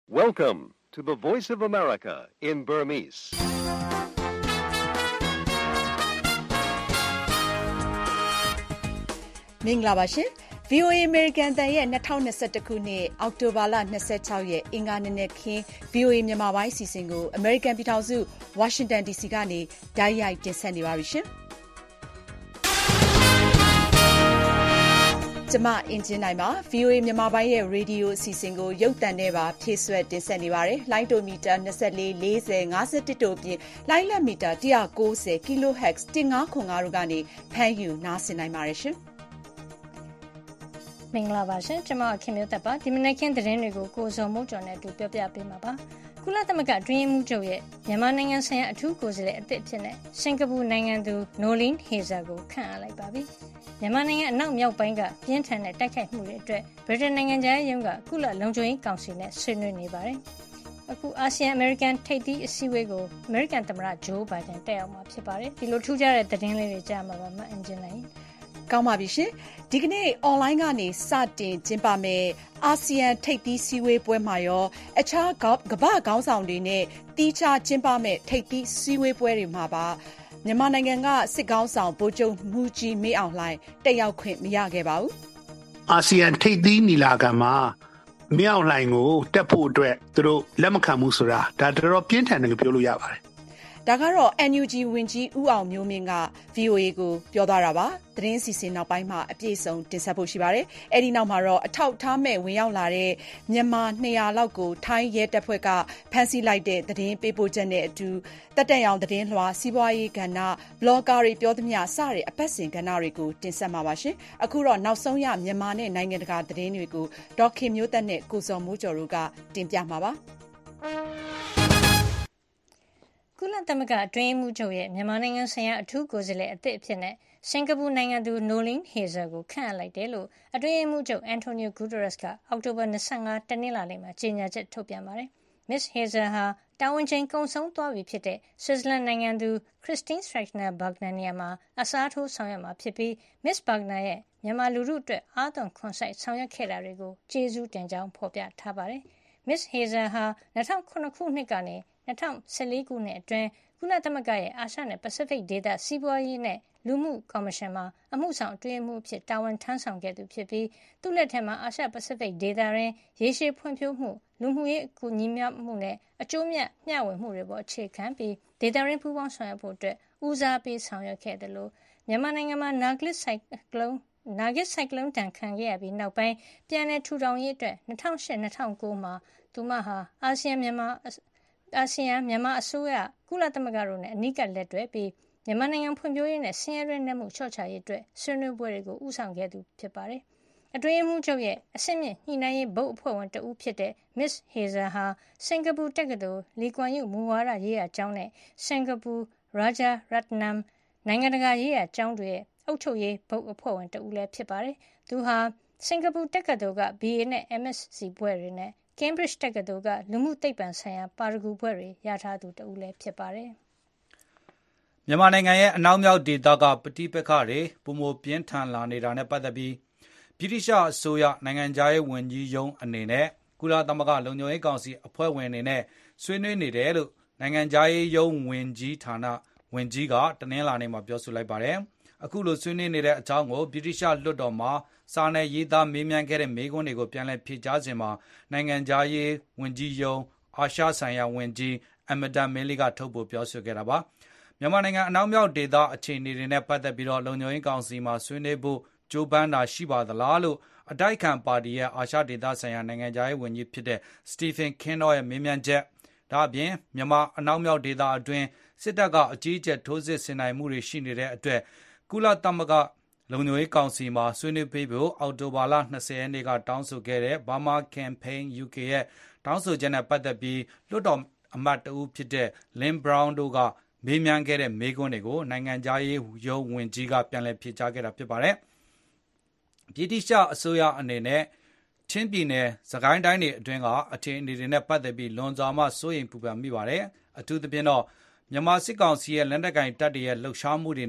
Welcome to the Voice of America in Burmese. ။မင်္ဂလာပါရှင်။ VOA American တန်ရဲ့2021ခုနှစ်အောက်တိုဘာလ26ရက်အင်္ဂါနေ့နေ့ခင်း VOA မြန်မာပိုင်းအစီအစဉ်ကို American ပြည်ထောင်စု Washington DC ကနေတိုက်ရိုက်တင်ဆက်နေပါပြီရှင်။ကျွန်မအင်ဂျင်နိုင်ပါ VOA မြန်မာပိုင်းရဲ့ Radio အစီအစဉ်ကိုရုပ်သံနဲ့ပါဖြည့်ဆွတ်တင်ဆက်နေပါတယ်။လိုင်းတိုမီတာ24 40 51တို့အပြင်လိုင်းလက်မီတာ190 kHz 1505တို့ကနေဖမ်းယူနားဆင်နိုင်ပါတယ်ရှင်။မင်္ဂလာပါရှင်ကျွန်မခင်မျိုးသက်ပါဒီမနေ့ခင်းသတင်းတွေကိုကိုစုံမိုးကျော်နဲ့အတူပြောပြပေးမှာပါကုလသမဂ္ဂအတွင်းရေးမှူးချုပ်ရဲ့မြန်မာနိုင်ငံဆိုင်ရာအထူးကိုယ်စားလှယ်အသစ်အဖြစ်နဲ့စင်ကာပူနိုင်ငံသူ Noeleen Heyzer ကိုခန့်အပ်လိုက်ပါပြီမြန်မာနိုင်ငံအနောက်မြောက်ပိုင်းကပြင်းထန်တဲ့တိုက်ခိုက်မှုတွေအတွက်ဗြိတိန်နိုင်ငံသားရုံးကကုလလုံခြုံရေးကောင်စီနဲ့ဆွေးနွေးနေပါတယ်အခုအာဆီယံအမေရိကန်ထိပ်သီးအစည်းအဝေးကိုအမေရိကန်သမ္မတဂျိုးဘိုင်ဒန်တက်ရောက်မှာဖြစ်ပါတယ်ဒီလိုထူးခြားတဲ့သတင်းလေးတွေကြားမှာပါမအင်ဂျင်နိုင်ကောင်းပါပြီရှင်ဒီကနေ့ online ကနေစတင်ကျင်းပမယ်အာဆီယံထိပ်သီးစည်းဝေးပွဲမှာရောအခြားကမ္ဘာခေါင်းဆောင်တွေနဲ့တီးခြားကျင်းပမယ်ထိပ်သီးစည်းဝေးပွဲတွေမှာပါမြန်မာနိုင်ငံကစစ်ခေါင်းဆောင်ဗိုလ်ချုပ်မှူးကြီးမင်းအောင်လှိုင်တက်ရောက်ခွင့်မရခဲ့ပါဘူးအာဆီယံထိပ်သီးညီလာခံမှာမင်းအောင်လှိုင်ကိုတက်ဖို့အတွက်သူတို့လက်မခံဘူးဆိုတာဒါတော်တော်ပြင်းထန်တယ်လို့ပြောလို့ရပါတယ်ဒါကတော့ NUG ဝန်ကြီးဦးအောင်မျိုးမင်းက VOA ကိုပြောသွားတာပါသတင်းစီစဉ်နောက်ပိုင်းမှာအပြည့်အစုံတင်ဆက်ဖို့ရှိပါတယ်အဲ့ဒီနောက်မှာတော့အထောက်ထားမဲ့ဝင်ရောက်လာတဲ့မြန်မာ200လောက်ကိုထိုင်းရဲတပ်ဖွဲ့ကဖမ်းဆီးလိုက်တဲ့သတင်းပေးပို့ချက်နဲ့အတူတက်တက်ရောင်သတင်းလွှာစီးပွားရေးကဏ္ဍဘလော့ဂါတွေပြောသမျှစတဲ့အပတ်စဉ်ကဏ္ဍတွေကိုတင်ဆက်မှာပါရှင်အခုတော့နောက်ဆုံးရမြန်မာနဲ့နိုင်ငံတကာသတင်းတွေကိုဒေါက်ခင်မျိုးသက်နဲ့ကိုစော်မိုးကျော်တို့ကတင်ပြမှာပါကုလသမဂ္ဂအတွင်းရေးမှူးချုပ်ရဲ့မြန်မာနိုင်ငံဆိုင်ရာအထူးကိုယ်စားလှယ်အသစ်အဖြစ်နဲ့စင်ကာပူနိုင်ငံသူ Noeleen Heyzer ကိုခန့်အပ်လိုက်တယ်လို့အတွင်းရေးမှူးချုပ် Antonio Guterres ကအောက်တိုဘာ25တနင်္လာနေ့မှာကြေညာချက်ထုတ်ပြန်ပါတယ်။ Ms. Heyzer ဟာတာဝန်ချိန်ကုန်ဆုံးသွားပြီဖြစ်တဲ့ဆွစ်ဇာလန်နိုင်ငံသူ Christine Schraner Burgener နေရာမှာအစားထိုးဆောင်ရွက်မှာဖြစ်ပြီး Ms. Burgener ရဲ့မြန်မာလူထုအတွက်အားသွန်ခွန်စိုက်ဆောင်ရွက်ခဲ့တာတွေကိုကျေးဇူးတင်ကြောင်းဖော်ပြထားပါတယ်။ Ms. Heyzer ဟာ2009ခုနှစ်ကနေ2014ခုနှစ်အတွင်းကုလသမဂ္ဂရဲ့အာရှနဲ့ပစိဖိတ်ဒေသစီးပွားရေးနဲ့လူမှုကော်မရှင်မှာအမှုဆောင်အတွင်းရေးမှူးအဖြစ်တာဝန်ထမ်းဆောင်ခဲ့သူဖြစ်ပြီးသူ့လက်ထက်မှာအာရှပစိဖိတ်ဒေသတွင်ရေရှည်ဖွံ့ဖြိုးမှုလူမှုရေးအကူအညီများမှုနဲ့အကျိုးမျှဝေမှုတွေပေါ်အခြေခံပြီးဒေသတွင်းပူးပေါင်းဆောင်ရွက်ဖို့အတွက်ဦးစားပေးဆောင်ရွက်ခဲ့တယ်လို့မြန်မာနိုင်ငံမှာနာဂစ်ဆိုင်ကလုန်းတန်ခံခဲ့ရပြီးနောက်ပိုင်းပြန်လည်ထူထောင်ရေးအတွက်2008-2009မှာသူမဟာအာဆီယံမြန်မာအစိုးရကုလသမဂ္ဂတို့နဲ့အနီးကပ်လက်တွဲပြီးမြန်မာနိုင်ငံဖွံ့ဖြိုးရေးနဲ့ဆင်းရဲတွင်းနက်မှုလျှော့ချရေးအတွက်ဆွေးနွေးပွဲတွေကိုဦးဆောင်ခဲ့သူဖြစ်ပါတယ်။အတွင်းရေးမှူးချုပ်ရဲ့အဆင့်မြင့်ညှိနှိုင်းရေးဘုတ်အဖွဲ့ဝင်တဦးဖြစ်တဲ့ Ms. Heyzer ဟာစင်ကာပူတက္ကသိုလ်လီကွမ်ယုမူဝါဒရေးရာကျောင်းနဲ့စင်ကာပူ Rajaratnam နိုင်ငံတကာရေးရာကျောင်းတွေရဲ့အုပ်ချုပ်ရေးဘုတ်အဖွဲ့ဝင်တဦးလည်းဖြစ်ပါတယ်။သူဟာစင်ကာပူတက္ကသိုလ်က BA နဲ့ MSc ဘွဲ့တွေနဲ့ Cambridge တက္ကသိုလ်ကလူမှုသိပ္ပံဆိုင်ရာပါရဂူဘွဲ့တွေရထားသူတဦးလည်းဖြစ်ပါတယ်။မြန်မာနိုင်ငံရဲ့အနောက်မြောက်ဒေသကပဋိပက္ခတွေပုံမပြင်းထန်လာနေတာနဲ့ပတ်သက်ပြီးဗြိတိရှအစိုးရနိုင်ငံသားရေးဝန်ကြီးရုံးအနေနဲ့ကုလသမဂ္ဂလုံခြုံရေးကောင်စီအဖွဲ့ဝင်အနေနဲ့ဆွေးနွေးနေတယ်လို့နိုင်ငံသားရေးရုံးဝန်ကြီးဌာနဝန်ကြီးကတနင်္လာနေ့မှာပြောဆိုလိုက်ပါတယ်။အခုလိုဆွေးနွေးနေတဲ့အကြောင်းကိုဗြိတိရှလွှတ်တော်မှာစာနယ်ရေးသားမေးမြန်းခဲ့တဲ့မေးခွန်းတွေကိုပြန်လည်ဖြေကြားစဉ်မှာနိုင်ငံသားရေးဝန်ကြီးရုံးအာရှဆိုင်ရာဝန်ကြီးအမတာမင်းလီကထုတ်ဖော်ပြောဆိုခဲ့တာပါ။မြန်မာနိုင်ငံအနောက်မြောက်ဒေသအခြေအနေတွေနဲ့ပတ်သက်ပြီးလုံခြုံရေးကောင်စီမှာဆွေးနွေးဖို့ကြိုးပမ်းတာရှိပါသလားလို့အတိုက်အခံပါတီရဲ့အာရှဒေသဆိုင်ရာနိုင်ငံသားရေးဝန်ကြီးဖြစ်တဲ့စတီဖင်ကင်းတော့ရဲ့မေးမြန်းချက်ဒါအပြင်မြန်မာအနောက်မြောက်ဒေသအတွင်းစစ်တပ်ကအကြီးအကျယ်ထိုးစစ်ဆင်နိုင်မှုတွေရှိနေတဲ့အတွက်ကုလသမဂ္ဂလုံခြုံရေးကောင်စီမှာဆွေးနွေးပေးဖို့အောက်တိုဘာလ20ရက်နေ့ကတောင်းဆိုခဲ့တဲ့ Burma Campaign UK ရဲ့တောင်းဆိုချက်နဲ့ပတ်သက်ပြီးလွှတ်တော်အမတ်တဦးဖြစ်တဲ့ Lynn Brown တို့ကမေးမြန်းခဲ့တဲ့မေးခွန်းတွေကိုနိုင်ငံသားရေးရုံးဝန်ကြီးကပြန်လည်ဖြေကြားခဲ့တာဖြစ်ပါတယ်။ဗြိတိရှအစိုးရအနေနဲ့ချင်းပြည်နယ်စကိုင်းတိုင်းတွေအတွင်းကအခြေအနေတွေနဲ့ပတ်သက်ပြီးလွန်စွာမှစိုးရိမ်ပူပန်မိပါတယ်။အထူးသဖြင့်တော့မြန်မာစစ်ကောင်စီရဲ့လက်နက်ကိုင်တပ်တွေရဲ့လှုပ်ရှားမှုတွေနဲ့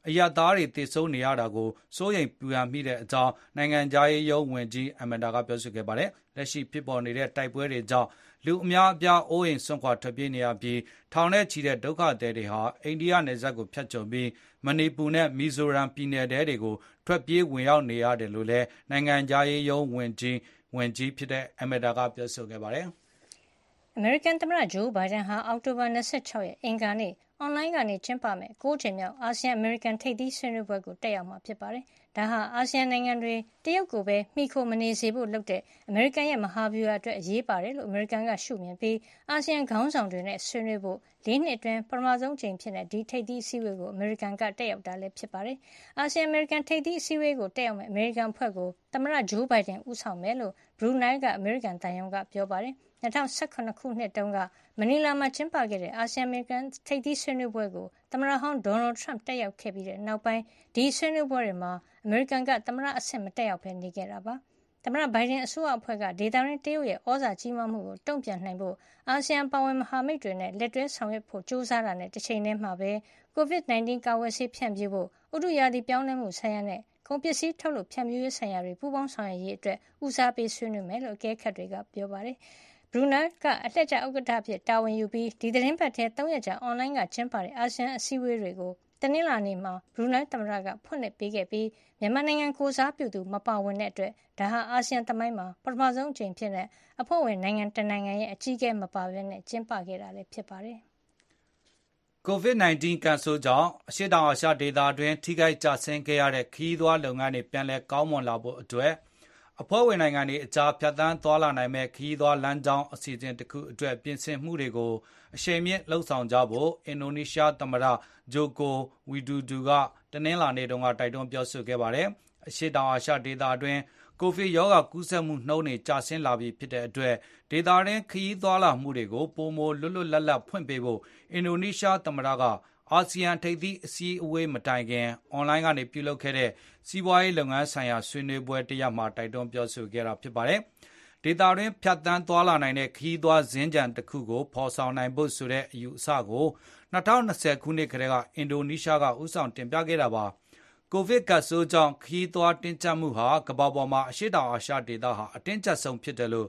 အရပ်သားတွေသေဆုံးနေရတာကိုစိုးရိမ်ပူပန်မိတဲ့အကြောင်းနိုင်ငံခြားရေးရုံးဝန်ကြီးအမန်ဒါကပြောဆိုခဲ့ပါတယ်။လက်ရှိဖြစ်ပေါ်နေတဲ့တိုက်ပွဲတွေကြောင့်လူအများအပြားအိုးအိမ်စွန့်ခွာထွက်ပြေးနေရပြီးထောင်နဲ့ချီတဲ့ဒုက္ခသည်တွေဟာအိန္ဒိယနယ်စပ်ကိုဖြတ်ကျော်ပြီးမဏိပူနဲ့မီဇိုရမ်ပြည်နယ်တွေကိုထွက်ပြေးဝင်ရောက်နေရတယ်လို့လည်းနိုင်ငံခြားရေးရုံးဝန်ကြီးဖြစ်တဲ့အမန်ဒါကပြောဆိုခဲ့ပါတယ်။အမေရိကန်သမ္မတဂျိုးဘိုင်ဒန်ဟာအောက်တိုဘာ26ရက်အင်္ဂါနေ့အွန်လိုင်းကနေကျင်းပမယ့်9ကြိမ်မြောက်အာဆီယံအမေရိကန်ထိပ်သီးဆွေးနွေးပွဲကိုတက်ရောက်မှာဖြစ်ပါတယ်။ဒါဟာအာဆီယံနိုင်ငံတွေတရုတ်ကိုပဲမှီခိုမနေစေဖို့လုပ်တဲ့အမေရိကန်ရဲ့မဟာဗျူဟာအတွက်အရေးပါတယ်လို့အမေရိကန်ကရှုမြင်ပြီးအာဆီယံခေါင်းဆောင်တွေနဲ့ဆွေးနွေးဖို့၄နှစ်အတွင်းပထမဆုံးကြိမ်ဖြစ်တဲ့ဒီထိပ်သီးအစည်းအဝေးကိုအမေရိကန်ကတက်ရောက်တာလည်းဖြစ်ပါတယ်။အာဆီယံအမေရိကန်ထိပ်သီးအစည်းအဝေးကိုတက်ရောက်မယ့်အမေရိကန်အဖွဲ့ကိုသမ္မတဂျိုးဘိုင်ဒန်ဦးဆောင်မယ်လို့ဘရူနိုင်းကအမေရိကန်သံရုံးကပြောပါတယ်။2018ခုနှစ်တုန်းကမနီလာမှာကျင်းပခဲ့တဲ့အာဆီယံအမေရိကန်ထိပ်သီးဆွေးနွေးပွဲကိုသမ္မတဟောင်းဒေါ်နယ်ထရမ့်တက်ရောက်ခဲ့ပြီးတဲ့နောက်ပိုင်းဒီဆွေးနွေးပွဲတွေမှာအမေရိကန်ကသမ္မတအဆင့်မတက်ရောက်ဘဲနေခဲ့တာပါ။သမ္မတဘိုင်ဒန်အစိုးရအဖွဲ့ကဒေသတွင်းတရုတ်ရဲ့ဩဇာကြီးမားမှုကိုတုံ့ပြန်နိုင်ဖို့အာဆီယံပါဝင်မဟာမိတ်တွေနဲ့လက်တွဲဆောင်ရွက်ဖို့ကြိုးစားတာနဲ့တစ်ချိန်တည်းမှာပဲ COVID-19 ကာကွယ်ဆေးဖြန့်ဖြူးဖို့ဥတုရာသီပြောင်းလဲမှုဆိုင်ရာနဲ့ကုန်ပစ္စည်းထုတ်လုပ်ဖြန့်ဖြူးရေးဆိုင်ရာတွေပူးပေါင်းဆောင်ရွက်ရေးအတွက်ဦးစားပေးဆွေးနွေးမယ်လို့အကဲခတ်တွေကပြောပါတယ်။ဘရူနိုင်းကအလှည့်ကျဥက္ကဋ္ဌအဖြစ်တာဝန်ယူပြီးဒီသီတင်းပတ်ထဲ3ရက်ကြာအွန်လိုင်းကကျင်းပတဲ့အာဆီယံအစည်းအဝေးတွေကိုတနင်္လာနေ့မှာဘရူနိုင်းသမ္မတကဖွင့်လှစ်ပေးခဲ့ပြီးမြန်မာနိုင်ငံကိုစားပြုသူမပါဝင်တဲ့အတွက်ဒါဟာအာဆီယံသမိုင်းမှာပထမဆုံးအကြိမ်ဖြစ်တဲ့အဖွဲ့ဝင်နိုင်ငံတနိုင်ငံရဲ့အကြီးအကဲမပါဘဲနဲ့ကျင်းပခဲ့တာလည်းဖြစ်ပါတယ်။ COVID-19 ကပ်ဆိုးကြောင့်အရှေ့တောင်အာရှဒေသတွင်းထိခိုက်ကျဆင်းခဲ့ရတဲ့ခရီးသွားလုပ်ငန်းတွေပြန်လည်ကောင်းမွန်လာဖို့အတွက်အဖွဲ့ဝင်နိုင်ငံတွေအကြားဖြတ်သန်းသွားလာနိုင်မဲ့ခရီးသွားလမ်းကြောင်းအစီအစဉ်တစ်ခုအတွက်ပြင်ဆင်မှုတွေကိုအရှိန်မြင့်လှုပ်ဆောင်ကြဖို့အင်ဒိုနီးရှားသမ္မတဂျိုကိုဝီဒူဒူကတနင်္လာနေ့တုန်းကတိုက်တွန်းပြောဆိုခဲ့ပါတယ်။အရှေ့တောင်အာရှဒေသအတွင်းကိုဗစ်ရောဂါကူးစက်မှုနှုန်းတွေကျဆင်းလာပြီဖြစ်တဲ့အတွက်ဒေသတွင်းခရီးသွားလာမှုတွေကိုပိုမိုလွတ်လွတ်လပ်လပ်ဖွင့်ပေးဖို့အင်ဒိုနီးရှားသမ္မတကအာဆီယံထိပ်သီးအစည်းအဝေးမတိုင်ခင်အွန်လိုင်းကနေပြုလုပ်ခဲ့တဲ့စီးပွားရေးလုပ်ငန်းဆိုင်ရာဆွေးနွေးပွဲတစ်ရပ်မှာတိုက်တွန်းပြောဆိုခဲ့တာဖြစ်ပါတယ်။ဒေသတွင်းဖြတ်သန်းသွားလာနိုင်တဲ့ခရီးသွားစင်ကြံတစ်ခုကိုဖော်ဆောင်နိုင်ဖို့ဆိုတဲ့အယူအဆကို2020ခုနှစ်ကတည်းကအင်ဒိုနီးရှားကဦးဆောင်တင်ပြခဲ့တာပါ။ကိုဗစ်ကပ်ဆိုးကြောင့်ခရီးသွားတင်းကျပ်မှုဟာကမ္ဘာပေါ်မှာအရှေ့တောင်အာရှဒေသဟာအတင်းကျပ်ဆုံးဖြစ်တယ်လို့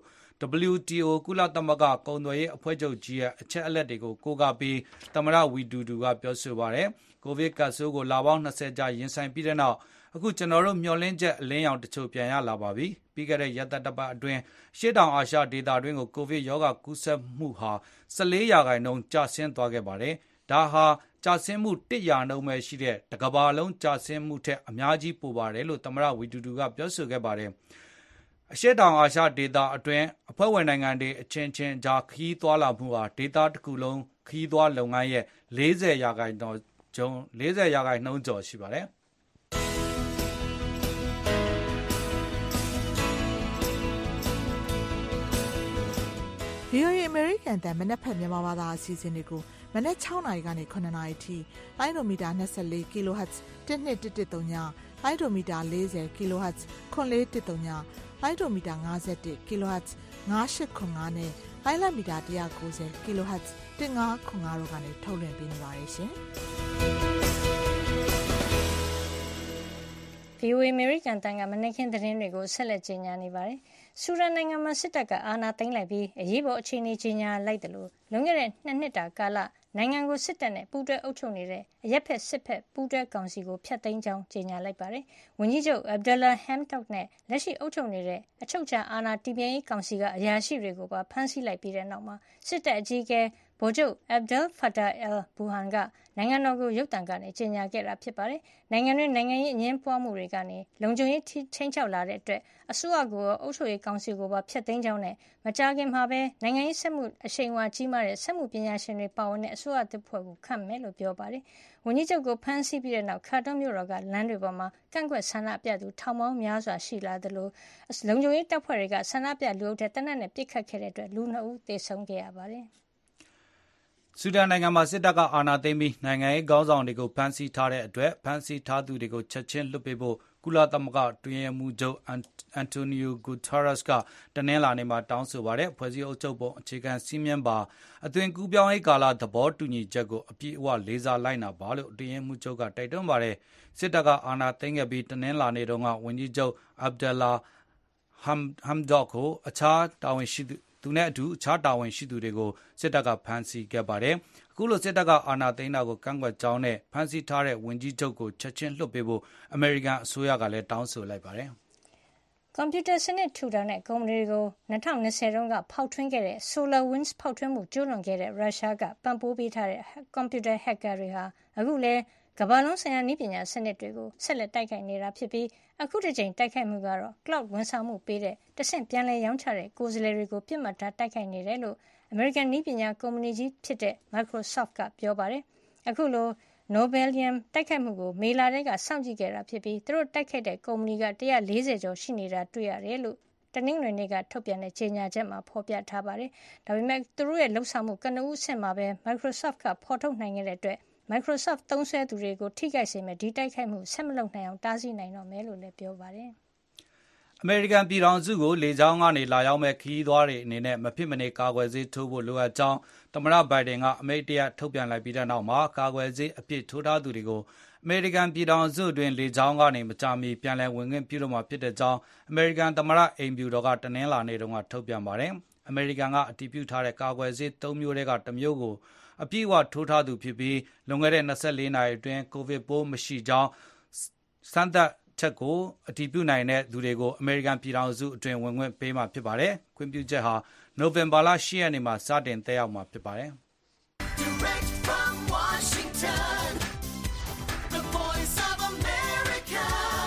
WTO ကုလသမဂ္ဂကုန်သွယ်ရေးအဖွဲ့ချုပ်ကြီးရဲ့အချက်အလက်တွေကိုကိုးကားပြီးသမ္မတဝီဒူဒူကပြောဆိုပါတယ်။ကိုဗစ်ကပ်ဆိုးကိုလပေါင်း20ကြာရင်ဆိုင်ပြီးတဲ့နောက်အခုကျွန်တော်တို့မျှော်လင့်ချက်အလင်းရောင်တချို့ပြန်ရလာပါပြီ။ပြီးခဲ့တဲ့ရက်သတ္တပတ်အတွင်းရှေ့တောင်အာရှဒေသတွင်းကိုကိုဗစ်ရောဂါကူးစက်မှုဟာ14%ကျဆင်းသွားခဲ့ပါတယ်။ဒါဟာကျဆင်းမှု1%ပဲရှိတဲ့တစ်ကမ္ဘာလုံးကျဆင်းမှုထက်အများကြီးပိုပါတယ်လို့သမ္မတဝီဒူဒူကပြောဆိုခဲ့ပါတယ်။အရှေ့တောင်အာရှဒေသအတွင်းအဖွဲ့ဝင်နိုင်ငံတွေအချင်းချင်းကြားခရီးသွားလာမှုဟာဒေသတစ်ခုလုံးခရီးသွားလုပ်ငန်းရဲ့40%ကျော်ရှိပါတယ်။ VOA American တန်မနက်ဖက်မြန်မာဘာသာအစီအစဉ်တွေကိုမနက်6နာရီကနေ9နာရီထိလိုင်းဒိုမီတာ24 kHz 1213ညလိုင်းဒိုမီတာ40 kHz 9413ညလိုင်းဒိုမီတာ51 kHz 9895နဲ့လိုင်းလမီတာ190 kHz 1505တို့ကနေထုတ်လွှင့်ပေးနေပါတယ်ရှင်။ VOA American တန်ကမနက်ခင်းသတင်းတွေကိုဆက်လက်ကြေညာနေပါတယ်။ဆူဒန်နိုင်ငံမှာစစ်တပ်ကအာဏာသိမ်းလိုက်ပြီးအရေးပေါ်အခြေအနေကြေညာလိုက်တယ်လို့လွန်ခဲ့တဲ့2နှစ်တာကာလနိုင်ငံကိုစစ်တပ်နဲ့ပူးတွဲအုပ်ချုပ်နေတဲ့အရက်ဖက်စစ်ဖက်ပူးတွဲကောင်စီကိုဖျက်သိမ်းကြောင်းကြေညာလိုက်ပါတယ်။ဝန်ကြီးချုပ် Abdalla Hamdok နဲ့လက်ရှိအုပ်ချုပ်နေတဲ့အချုပ်အခြာအာဏာတည်မြဲရေးကောင်စီကအရာရှိတွေကိုပါဖမ်းဆီးလိုက်ပြီးတဲ့နောက်မှာစစ်တပ်အကြီးအကဲဗိုလ်ချုပ် Abdel Fattah al-Burhan ကနိုင်ငံတော်ကိုရုပ်သံကနေကြေညာခဲ့တာဖြစ်ပါတယ်။နိုင်ငံတွင်းနိုင်ငံရေးအငြင်းပွားမှုတွေကနေလုံခြုံရေးချင်းချောက်လာတဲ့အတွက်အစိုးရကအုပ်ချုပ်ရေးကောင်စီကိုပါဖျက်သိမ်းကြောင်းနဲ့မကြာခင်မှာပဲနိုင်ငံရေးဆက်မှုအရှိန်အဝါကြီးမားတဲ့ဆက်မှုပညာရှင်တွေပါဝင်တဲ့အစိုးရတပ်ဖွဲ့ကိုခန့်မယ်လို့ပြောပါတယ်။ဝန်ကြီးချုပ်ကိုဖမ်းဆီးပြီးတဲ့နောက်ခါတွန်းမြို့တော်ကလမ်းတွေပေါ်မှာကန့်ကွက်ဆန္ဒပြသူထောင်ပေါင်းများစွာရှိလာသလိုလုံခြုံရေးတပ်ဖွဲ့တွေကဆန္ဒပြလူအုပ်ထဲတနက်နဲ့ပစ်ခတ်ခဲ့တဲ့အတွက်လူ2ဦးသေဆုံးခဲ့ရပါတယ်။ဆူဒန်နိုင်ငံမှာစစ်တပ်ကအာဏာသိမ်းပြီးနိုင်ငံရေးခေါင်းဆောင်တွေကိုဖမ်းဆီးထားတဲ့အတွက်ဖမ်းဆီးထားသူတွေကိုချက်ချင်းလွှတ်ပေးဖို့ကုလသမဂ္ဂအတွင်းရေးမှူးချုပ်အန်တိုနီယိုဂူတာရက်စ်ကတနင်္လာနေ့မှာတောင်းဆိုပါတယ်ဖွဲ့စည်းအုပ်ချုပ်ပုံအခြေခံစည်းမျဉ်းပါအသွင်ကူးပြောင်းရေးကာလသဘောတူညီချက်ကိုအပြည့်အဝလေးစားလိုက်နာပါလို့အတွင်းရေးမှူးချုပ်ကတိုက်တွန်းပါတယ်စစ်တပ်ကအာဏာသိမ်းခဲ့ပြီးတနင်္လာနေ့တုန်းကဝန်ကြီးချုပ်အဗ်ဒလာဟမ်ဒေါ့ကိုသူနဲ့အတူအခြားတာဝန်ရှိသူတွေကိုစစ်တပ်ကဖမ်းဆီးခဲ့ပါတယ်။အခုလိုစစ်တပ်ကအာဏာသိမ်းတာကိုကန့်ကွက်ကြောင်းနဲ့ဖမ်းဆီးထားတဲ့ဝန်ကြီးချုပ်ကိုချက်ချင်းလွှတ်ပေးဖို့အမေရိကန်အစိုးရကလည်းတောင်းဆိုလိုက်ပါတယ်။ကွန်ပျူတာစနစ်ထူထောင်တဲ့ကုမ္ပဏီတွေကို2020တုန်းကဖောက်ထွင်းခဲ့တဲ့ SolarWinds ဖောက်ထွင်းမှုကျူးလွန်ခဲ့တဲ့ရုရှားကပံ့ပိုးပေးထားတဲ့ကွန်ပျူတာဟက်ကာတွေဟာအခုလည်းကမ္ဘာလုံးဆိုင်ရာနည်းပညာစနစ်တွေကိုဆက်လက်တိုက်ခိုက်နေတာဖြစ်ပြီးအခုတစ်ကြိမ်တိုက်ခိုက်မှုကတော့ cloud ဝန်ဆောင်မှုပေးတဲ့တဆင့်ပြန်လည်ရောင်းချတဲ့ကိုယ်စားလှယ်တွေကိုပြစ်မှတ်ထားတိုက်ခိုက်နေတယ်လို့အမေရိကန်နည်းပညာကုမ္ပဏီကြီးဖြစ်တဲ့ Microsoft ကပြောပါတယ်။အခုလို Nobelium တိုက်ခိုက်မှုကိုမေလထဲကစောင့်ကြည့်ခဲ့တာဖြစ်ပြီးသူတို့တိုက်ခိုက်တဲ့ကုမ္ပဏီက140ကျော်ရှိနေတာတွေ့ရတယ်လို့တနင်္ဂနွေနေ့ကထုတ်ပြန်တဲ့ကြေညာချက်မှာဖော်ပြထားပါတယ်။ဒါပေမဲ့သူတို့ရဲ့လှုပ်ဆောင်မှုကနဦးအဆင့်မှာပဲ Microsoft ကဖော်ထုတ်နိုင်ခဲ့တဲ့အတွက်Microsoft သုံးစွဲသူတွေကိုထိခိုက်စေမယ့်ဒီတိုက်ခိုက်မှုဆက်မလုပ်နိုင်အောင်တားဆီးနိုင်တော့မယ်လို့လည်းပြောပါတယ်။အမေရိကန်ပြည်ထောင်စုကိုလေကြောင်းကနေလာရောက်မဲ့ခရီးသွားတွေအနေနဲ့မဖြစ်မနေကာကွယ်ဆေးထိုးဖို့လိုအပ်ကြောင်းသမ္မတဘိုင်ဒန်ကအမိန့်တရထုတ်ပြန်လိုက်ပြီးတဲ့နောက်မှာကာကွယ်ဆေးအပြည့်ထိုးထားသူတွေကိုအမေရိကန်ပြည်ထောင်စုအတွင်းလေကြောင်းကနေမကြာမီပြန်လည်ဝင်ခွင့်ပြုလို့မှာဖြစ်တဲ့ကြောင်းအမေရိကန်သမ္မတအိမ်ဖြူတော်ကတနင်္လာနေ့တုန်းကထုတ်ပြန်ပါတယ်။အမေရိကန်ကအတည်ပြုထားတဲ့ကာကွယ်ဆေး3မျိုးထဲက1မျိုးကိုအပြည့်အဝထိုးထားသူဖြစ်ပြီးလွန်ခဲ့တဲ့24နာရီအတွင်းကိုဗစ်ပိုးမရှိကြောင်းစမ်းသပ်ချက်ကိုအတည်ပြုနိုင်တဲ့သူတွေကိုအမေရိကန်ပြည်ထောင်စုအတွင်းဝင်ခွင့်ပေးမှာဖြစ်ပါတယ်။ခွင့်ပြုချက်ဟာနိုဝင်ဘာလ10ရက်နေ့မှာစတင်သက်ရောက်မှာဖြစ်ပါတယ်။ Direct from Washington, the Voice of America,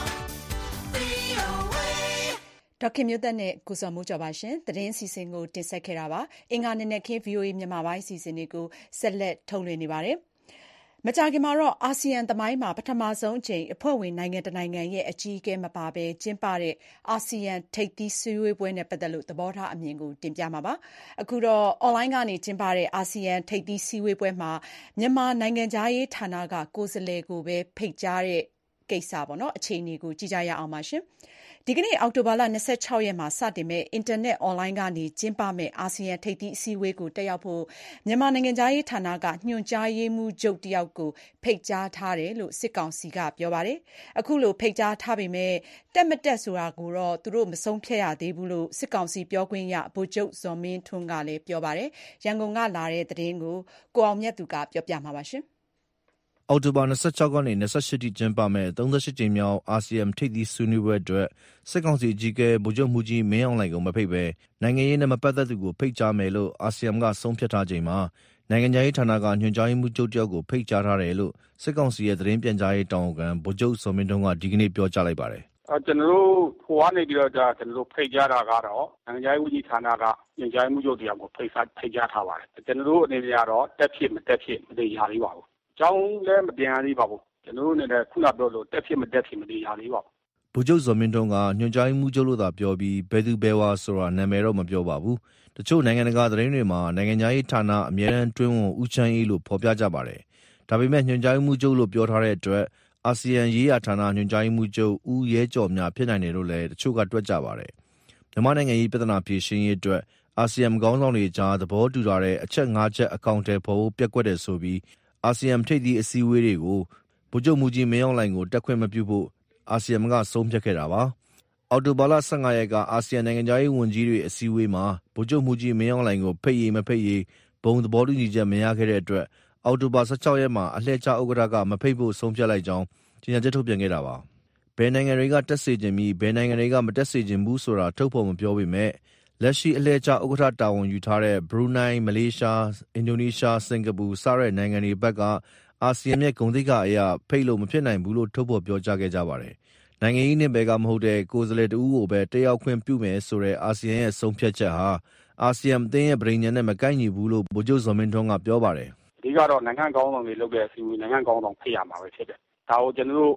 VOA ဒေါခင်မျိုးသက်နဲ့ကိုစော်မိုးကျော်ပါရှင်သတင်းစီစဉ်ကိုတင်ဆက်ခဲ့တာပါအင်္ဂါနေ့နဲ့ခင်း VOA မြန်မာပိုင်းစီစဉ်တွေကိုဆက်လက်ထုတ်လွှင့်နေပါတယ်မကြာခင်မှာတော့အာဆီယံသမိုင်းမှာပထမဆုံးအကြိမ်အဖွဲ့ဝင်နိုင်ငံတနိုင်ငံရဲ့အကြီးအကဲမပါဘဲကျင်းပတဲ့အာဆီယံထိပ်သီးစည်းဝေးပွဲနဲ့ပတ်သက်လို့သဘောထားအမြင်ကိုတင်ပြမှာပါအခုတော့အွန်လိုင်းကနေကျင်းပတဲ့အာဆီယံထိပ်သီးစည်းဝေးပွဲမှာမြန်မာနိုင်ငံသားရေးဌာနကကိုယ်စားလှယ်ကိုပဲဖိတ်ကြားတဲ့ကိစ္စပေါ့နော်အခြေအနေကိုကြည့်ကြရအောင်ပါရှင်ဒီကနေ့အောက်တိုဘာလ26ရက်မှာစတင်မဲ့အင်တာနက်အွန်လိုင်းကနေကျင်းပမဲ့အာဆီယံထိပ်သီးအစည်းအဝေးကိုတက်ရောက်ဖို့မြန်မာနိုင်ငံသားရေးဌာနကညွှန်ကြားရေးမှူးချုပ်တယောက်ကိုဖိတ်ကြားထားတယ်လို့စစ်ကောင်စီကပြောပါတယ်။အခုလိုဖိတ်ကြားထားပေမဲ့တက်မတက်ဆိုတာကိုတော့သူတို့မဆုံးဖြတ်ရသေးဘူးလို့စစ်ကောင်စီပြောခွင့်ရဗိုလ်ချုပ်ဇော်မင်းထွန်းကလည်းပြောပါတယ်။ရန်ကုန်ကလာတဲ့သတင်းကိုကိုအောင်မြတ်သူကပြောပြမှာပါရှင်။အောက်တိုဘာ26ကနေ28ထိကျင်းပမဲ့38ကြိမ်မြောက်အာဆီယံထိပ်သီးဆွေးနွေးပွဲအတွက်စစ်ကောင်စီအကြီးအကဲဗိုလ်ချုပ်မှူးကြီးမင်းအောင်လှိုင်ကိုမဖိတ်ဘဲနိုင်ငံရေးနဲ့မပတ်သက်သူကိုဖိတ်ကြားမယ်လို့အာဆီယံကဆုံးဖြတ်ထားချိန်မှာနိုင်ငံရေးဌာနကညွှန်ကြားရေးမှူးချုပ်တယောက်ကိုဖိတ်ကြားထားတယ်လို့စစ်ကောင်စီရဲ့သတင်းပြန်ကြားရေးတာဝန်ခံဗိုလ်ချုပ်စောမင်းထွန်းကဒီကနေ့ပြောကြားလိုက်ပါတယ်ကျွန်တော်တို့ဟိုကနေပြီးတော့ကျွန်တော်တို့ဖိတ်ကြားတာကတော့နိုင်ငံရေးဝန်ကြီးဌာနကညွှန်ကြားရေးမှူးချုပ်တယောက်ကိုဖိတ်ကြားထားပါတယ်ကျွန်တော်တို့အနေနဲ့ကတော့တက်ဖြစ်မတက်ဖြစ်မသိရသေးပါဘူးကျောင်းလည်းမပြန်ရသေးပါဘူးကျွန်တော်တို့အနေနဲ့ခုနပြောလို့တက်ဖြစ်မတက်ဖြစ်မသိရသေးပါဘူးဗိုလ်ချုပ်ဇော်မင်းထွန်းကညွှန်ကြားရေးမှူးချုပ်လို့သာပြောပြီးဘယ်သူဘယ်ဝါဆိုတာနာမည်တော့မပြောပါဘူးတချို့နိုင်ငံတကာသတင်းတွေမှာနိုင်ငံရေးဌာနအမြဲတမ်းတွင်းဝန်ဦးချမ်းအေးလို့ဖော်ပြကြပါတယ်ဒါပေမဲ့ညွှန်ကြားရေးမှူးချုပ်လို့ပြောထားတဲ့အတွက်အာဆီယံရေးရာဌာနညွှန်ကြားရေးမှူးချုပ်ဦးရဲကျော်မြဖြစ်နိုင်တယ်လို့လည်းတချို့ကတွက်ကြပါတယ်မြန်မာနိုင်ငံရေးပြဿနာဖြေရှင်းရေးအတွက်အာဆီယံခေါင်းဆောင်တွေကြားသဘောတူထားတဲ့အချက်၅ချက်အကောင့်ထဲပေါ်ဖို့ပြက်ကွက်တယ်ဆိုပြီးအာဆီယံထိပ်သီးအစည်းအဝေးတွေကိုဗိုလ်ချုပ်မှူးကြီးမင်းအောင်လှိုင်ကိုတက်ခွင့်မပြုဖို့အာဆီယံကဆုံးဖြတ်ခဲ့တာပါ။အောက်တိုဘာလ15ရက်ကအာဆီယံနိုင်ငံသားရေးဝန်ကြီးတွေအစည်းအဝေးမှာဗိုလ်ချုပ်မှူးကြီးမင်းအောင်လှိုင်ကိုဖိတ်ရေးမဖိတ်ရေးဘုံသဘောတူညီချက်မရခဲ့တဲ့အတွက်အောက်တိုဘာ16ရက်မှာအလှည့်ကျဥက္ကဋ္ဌကမဖိတ်ဖို့ဆုံးဖြတ်လိုက်ကြောင်းကြေညာချက်ထုတ်ပြန်ခဲ့တာပါ။ဘယ်နိုင်ငံတွေကတက်စေခြင်းပြီးဘယ်နိုင်ငံတွေကမတက်စေခြင်းဘူးဆိုတာထုတ်ဖော်မပြောပေမဲ့လက်ရှိအလှည့်ကျဥက္ကဋ္ဌတာဝန်ယူထားတဲ့ဘရူနိုင်းမလေးရှားအင်ဒိုနီးရှားစင်ကာပူစတဲ့နိုင်ငံတွေဘက်ကအာဆီယံရဲ့ဂုဏ်သိက္ခာအရဖိတ်လို့မဖြစ်နိုင်ဘူးလို့ထုတ်ဖော်ပြောကြားခဲ့ကြပါတယ်။နိုင်ငံရေးနဲ့ဘက်ကမဟုတ်တဲ့ကိုယ်စားလှယ်တဦးကိုပဲတက်ရောက်ခွင့်ပြုမယ်ဆိုတဲ့အာဆီယံရဲ့ဆုံးဖြတ်ချက်ဟာအာဆီယံအသင်းရဲ့ပြည်ညံနဲ့မကိုက်ညီဘူးလို့ဗိုလ်ချုပ်ဇော်မင်းထွန်းကပြောပါတယ်။ဒီကတော့နိုင်ငံကောင်းဆောင်တွေလုပ်တဲ့အစည်းအဝေးနိုင်ငံကောင်းဆောင်ဖိတ်ရမှာပဲဖြစ်တယ်။ဒါကိုကျွန်တော်တို့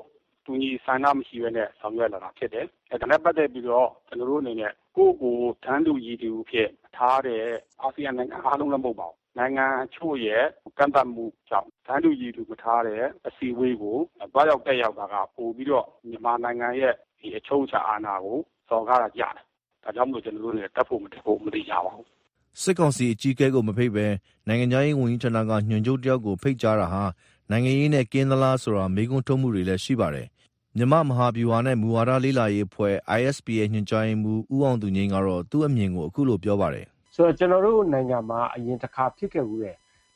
တူညီဆန္ဒမရှိဘဲနဲ့ဆောင်ရွက်လာတာဖြစ်တယ်။ဒါနဲ့ပတ်သက်ပြီးတော့ကျွန်တော်တို့အနေနဲ့ကိုတန်းတူရည်တူဖြစ်ထားတဲ့အာဆီယံနိုင်ငံအားလုံးလည်းမဟုတ်ပါဘူး။နိုင်ငံအချို့ရဲ့ကန့်သတ်မှုကြောင့်တန်းတူရည်တူမထားတဲ့အစည်းအဝေးကိုတွားရောက်တက်ရောက်တာကပို့ပြီးတော့မြန်မာနိုင်ငံရဲ့ဒီအချုပ်အခြာအာဏာကိုစော်ကားတာကြတယ်။ဒါကြောင့်မို့ကျွန်တော်တို့လည်းတက်ဖို့မသိကြပါဘူး။စစ်ကောင်စီအကြီးအကဲကိုမဖိတ်ဘဲနိုင်ငံခြားရေးဝန်ကြီးဌာနကညွှန်ချုပ်တယောက်ကိုဖိတ်ကြားတာဟာနိုင်ငံရေးနဲ့ကင်းသလားဆိုတာမေးခွန်းထုတ်မှုတွေလည်းရှိပါတယ်။မြန်မာမဟာဗျူဟာနဲ့မူဝါဒလေ့လာရေးအဖွဲ့ ISP ရဲ့ညွှန်ကြားရေးမှူးဦးအောင်သူငိမ့်ကတော့သူ့အမြင်ကိုအခုလိုပြောပါတယ်။ဆိုတော့ကျွန်တော်တို့နိုင်ငံမှာအရင်တစ်ခါဖြစ်ခဲ့ဘူးတဲ့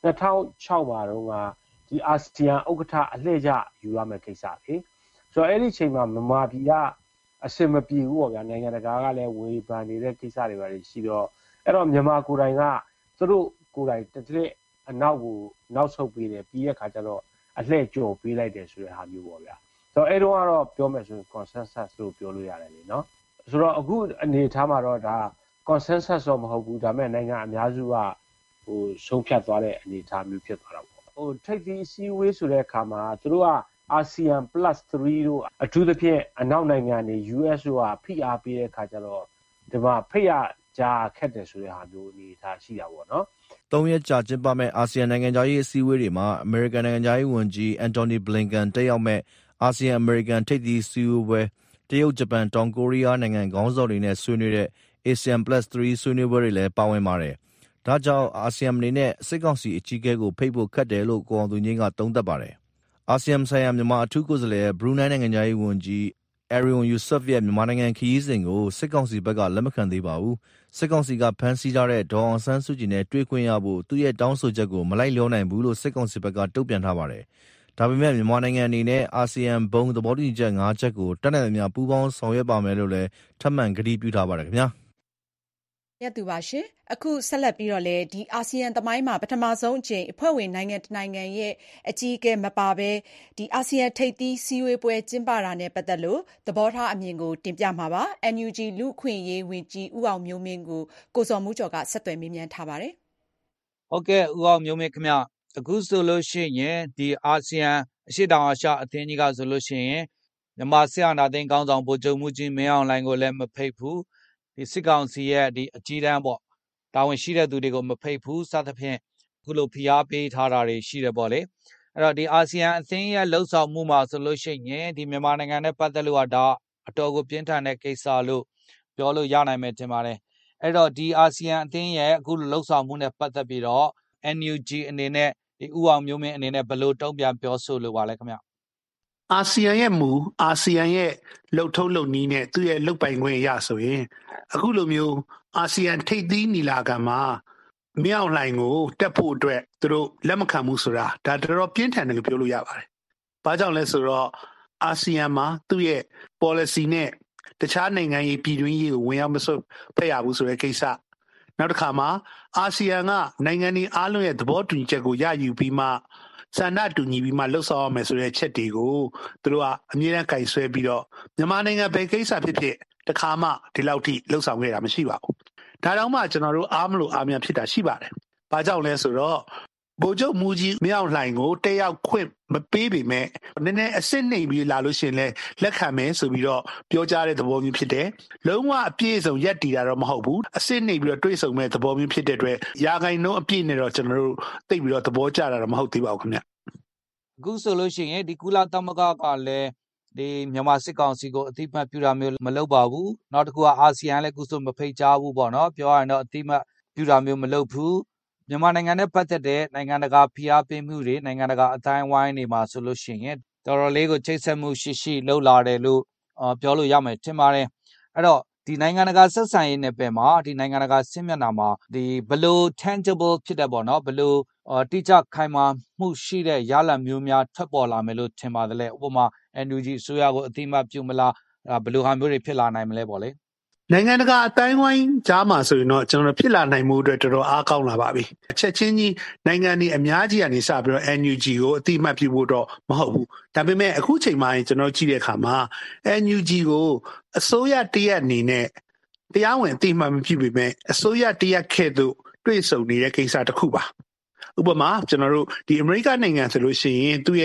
2006မှာတော့ဒီအာဆီယံဥက္ကဋ္ဌအလှည့်ကျယူရမယ့်ကိစ္စလေ။ဆိုတော့အဲ့ဒီအချိန်မှာမြန်မာပြည်ကအစင်မပြေဘူးပေါ့ဗျာနိုင်ငံတကာကလည်းဝေဖန်နေတဲ့ကိစ္စတွေပါရှိတော့အဲ့တော့မြန်မာကိုယ်တိုင်ကသူတို့ကိုယ်တိုင်တစ်အနောက်ဆုတ်ပေးတယ်ပြီးတဲ့ခါကျတော့အလှည့်ကြော်ပေးလိုက်တယ်ဆိုတဲ့ဟာမျိုးပေါ့ဗျာဆိုတော့အဲ့တော့ကတော့ပြောမယ်ဆိုရင် consensus လို့ပြောလို့ရတယ်လေနော်ဆိုတော့အခုအနေထားမှာတော့ဒါ consensus တော့မဟုတ်ဘူးဒါပေမဲ့နိုင်ငံအများစုကဆုံးဖြတ်သွားတဲ့အနေအထားမျိုးဖြစ်သွားတာပေါ့ထိပ်သီးအစည်းအဝေးဆိုတဲ့အခါမှာသူတို့က ASEAN +3 တို့အထူးသဖြင့်အနောက်နိုင်ငံတွေ US တို့ကဖိအားပေးတဲ့အခါကျတော့ဒီမှာဖိတ်ရကြားခက်တယ်ဆိုတဲ့ဟာမျိုးအနေအထားရှိတာပေါ့နော် 3 ရက်ကြာကျင်းပမဲ့အာဆီယံနိုင်ငံခြားရေးအစည်းအဝေးတွေမှာအမေရိကန်နိုင်ငံခြားရေးဝန်ကြီးအန်တိုနီဘလင်ကန်တက်ရောက်မဲ့အာဆီယံအမေရိကန်ထိပ်သီးအစည်းအဝေးတရုတ်ဂျပန်တောင်ကိုရီးယားနိုင်ငံခေါင်းဆောင်တွေနဲ့ဆွေးနွေးတဲ့ ASEAN +3 ဆွေးနွေးပွဲတွေလည်းပါဝင်ပါတယ်။ဒါကြောင့်အာဆီယံအနေနဲ့စစ်ကောင်စီအကြီးအကဲကိုဖိတ်ဖို့ခက်တယ်လို့ကိုအောင်သူငိမ့်ကသုံးသပ်ပါတယ်။အာဆီယံဆိုင်ရာမြန်မာအထူးကိုယ်စားလှယ်ဘရူနိုင်းနိုင်ငံခြားရေးဝန်ကြီးArion Yusof ရဲ့မြန်မာနိုင်ငံခရီးစဉ်ကိုစစ်ကောင်စီဘက်ကလက်မခံသေးပါဘူး။စစ်ကောင်စီကဖမ်းဆီးထားတဲ့ဒေါ်အောင်ဆန်းစုကြည်နဲ့တွေ့ခွင့်ရဖို့သူ့ရဲ့တောင်းဆိုချက်ကိုမလိုက်လျောနိုင်ဘူးလို့စစ်ကောင်စီဘက်ကတုံ့ပြန်ထားပါတယ်။ဒါပေမဲ့မြန်မာနိုင်ငံအနေနဲ့အာဆီယံဘုံသဘောတူညီချက်5ချက်ကိုတက်နိုင်သမျှပူးပေါင်းဆောင်ရွက်ပါမယ်လို့လည်းထပ်မံကတိပြုထားပါတယ်ခင်ဗျာ။ရတူပါရှင်အခုဆက်လက်ပြီးတော့လေဒီအာဆီယံသမိုင်းမှာပထမဆုံးအကြိမ်အဖွဲ့ဝင်နိုင်ငံတစ်နိုင်ငံရဲ့အကြီးအကဲမပါဘဲဒီအာဆီယံထိပ်သီးစည်းဝေးပွဲကျင်းပတာနဲ့ပတ်သက်လို့သဘောထားအမြင်ကိုတင်ပြမှာပါ NUG လူခွင့်ရေးဝန်ကြီးဦးအောင်မျိုးမင်းကိုစော်မှုကျော်ကဆက်သွယ်မေးမြန်းထားပါတယ်ဟုတ်ကဲ့ဦးအောင်မျိုးမင်းခင်ဗျအခုဆိုလို့ရှိရင်ဒီအာဆီယံအရှေ့တောင်အာရှအသင်းကြီးကဆိုလို့ရှိရင်မြန်မာစစ်အာဏာသိမ်းခေါင်းဆောင်ဗိုလ်ချုပ်မှုကြီးမင်းအောင်လှိုင်ကိုလည်းမဖိတ်ဘူးဒီစစ်ကောင်စီရဲ့ဒီအကြီးတန်းပေါ့တာဝန်ရှိတဲ့သူတွေကိုမဖိတ်ဘူးစသဖြင့်အခုလိုဖိအားပေးထားတာတွေရှိတယ်ပေါ့လေအဲ့တော့ဒီအာဆီယံအသင်းရဲ့လှုပ်ဆောင်မှုမှာဆိုလို့ရှိရင်ဒီမြန်မာနိုင်ငံနဲ့ပတ်သက်လို့ကဒါအတော်ကိုပြင်းထန်တဲ့ကိစ္စလို့ပြောလို့ရနိုင်မယ်ထင်ပါတယ်အဲ့တော့ဒီအာဆီယံအသင်းရဲ့အခုလှုပ်ဆောင်မှုနဲ့ပတ်သက်ပြီးတော့ NUG အနေနဲ့ဒီဦးအောင်မျိုးမင်းအနေနဲ့ဘယ်လိုတုံ့ပြန်ပြောဆိုလိုပါလဲခင်ဗျအာဆီယံရဲ့မူအာဆီယံရဲ့လှုပ်ထုံးလုပ်နည်းနဲ့သူ့ရဲ့လှုပ်ပိုင်ခွင့်ရဆိုရင်အခုလိုမျိုးအာဆီယံထိပ်သီးညီလာခံမှာမြောက်လှိုင်ကိုတက်ဖို့အတွက်သူတို့လက်မခံဘူးဆိုတာဒါတော်ပြင်းထန်တယ်လို့ပြောလို့ရပါတယ်။ဘာကြောင့်လဲဆိုတော့အာဆီယံမှာသူ့ရဲ့ policy နဲ့တခြားနိုင်ငံရေးပြည်တွင်းရေးကိုဝင်ရောက်မစွက်ဖက်ရဘူးဆိုတဲ့ကိစ္စနောက်တစ်ခါမှာအာဆီယံကနိုင်ငံတွေအားလုံးရဲ့သဘောတူညီချက်ကိုရယူပြီးမှဆန္ဒတူညီပြီးမှလှုပ်ဆောင်ရမယ်ဆိုတဲ့ချက်တွေကိုသူတို့ကအမြဲတမ်းကင်ဆွဲပြီးတော့မြန်မာနိုင်ငံဘယ်ကိစ္စဖြစ်ဖြစ်တခါမှဒီလောက်ထိလှုပ်ဆောင်ခဲ့တာမရှိပါဘူး။ဒါတောင်မှကျွန်တော်တို့အားမလို့အားများဖြစ်တာရှိပါတယ်။ဘာကြောင့်လဲဆိုတော့ဗိုလ်ချုပ်မူကြီးမြောက်လှိုင်ကိုတက်ရောက်ခွင့်မပေးပေမဲ့နည်းနည်းအစ်စ်နှိမ်ပြီးလာလို့ရှိရင်လည်းလက်ခံမယ်ဆိုပြီးတော့ပြောကြားတဲ့သဘောမျိုးဖြစ်တယ်။လုံးဝအပြည့်အစုံရက်တည်တာတော့မဟုတ်ဘူး။အစ်စ်နှိမ်ပြီးတော့တွေးဆုံမဲ့သဘောမျိုးဖြစ်တဲ့အတွက်ရာဂိုင်နှုန်းအပြည့်နဲ့တော့ကျွန်တော်တို့သိပြီးတော့သဘောကျတာတော့မဟုတ်သေးပါဘူးခင်ဗျ။အခုဆိုလို့ရှိရင်ဒီကုလသမဂ္ဂကလည်းဒီမြန်မာစစ်ကောင်စီကိုအတိအမှတ်ပြုတာမျိုးမလုပ်ပါဘူး။နောက်တစ်ခုကအာဆီယံလည်းအခုဆိုမဖိတ်ကြားဘူးပေါ့နော်။ပြောရရင်တော့အတိအမှတ်ပြုတာမျိုးမလုပ်ဘူး။မြန်မာနိုင်ငံနဲ့ပတ်သက်တဲ့နိုင်ငံတကာဖိအားပေးမှုတွေနိုင်ငံတကာအတိုင်းဝိုင်းတွေမှာဆိုလို့ရှိရင်တော်တော်လေးကိုချိတ်ဆက်မှုရှိလှုပ်လာတယ်လို့ပြောလို့ရမယ်ထင်ပါတယ်။အဲ့တော့ဒီနိုင်ငံတကာဆက်ဆံရေးနယ်ပယ်မှာဒီနိုင်ငံတကာစစ်မျက်နှာမှာဒီဘလို့ tangible ဖြစ်တဲ့ပေါ့နော်ဘလို့တိကျခိုင်မာမှုရှိတဲ့ရလဒ်မျိုးများထွက်ပေါ်လာမယ်လို့ထင်ပါတယ်လေဥပမာ NUG အစိုးရကိုအတိအမှတ်ပြုမလားဘလို့ဟာမျိုးတွေဖြစ်လာနိုင်မလဲပေါ့လေနိုင်ငံတကာအတိုင်းဝိုင်းကြားမှာဆိုရင်တော့ကျွန်တော်ဖြစ်လာနိုင်မှုအတွက်တော်တော်အားကောင်းလာပါပြီအချက်ချင်းကြီးနိုင်ငံတွေအများကြီးကနေစပြီးတော့ NUG ကိုအတိအမှတ်ပြုဖို့တော့မဟုတ်ဘူးဒါပေမဲ့အခုချိန်မှကျွန်တော်ကြည့်တဲ့အခါမှာ NUG ကိုအစိုးရတရက်အနေနဲ့တရားဝင်အတိအမှတ်မပြုပေမဲ့အစိုးရတရက်ခဲ့သို့တွေ့ဆုံနေတဲ့ကိစ္စတစ်ခုပါဥပမာကျွန်တော်တို့ဒီအမေရိကန်နိုင်ငံဆိုလို့ရှိရင်သူ့ရဲ့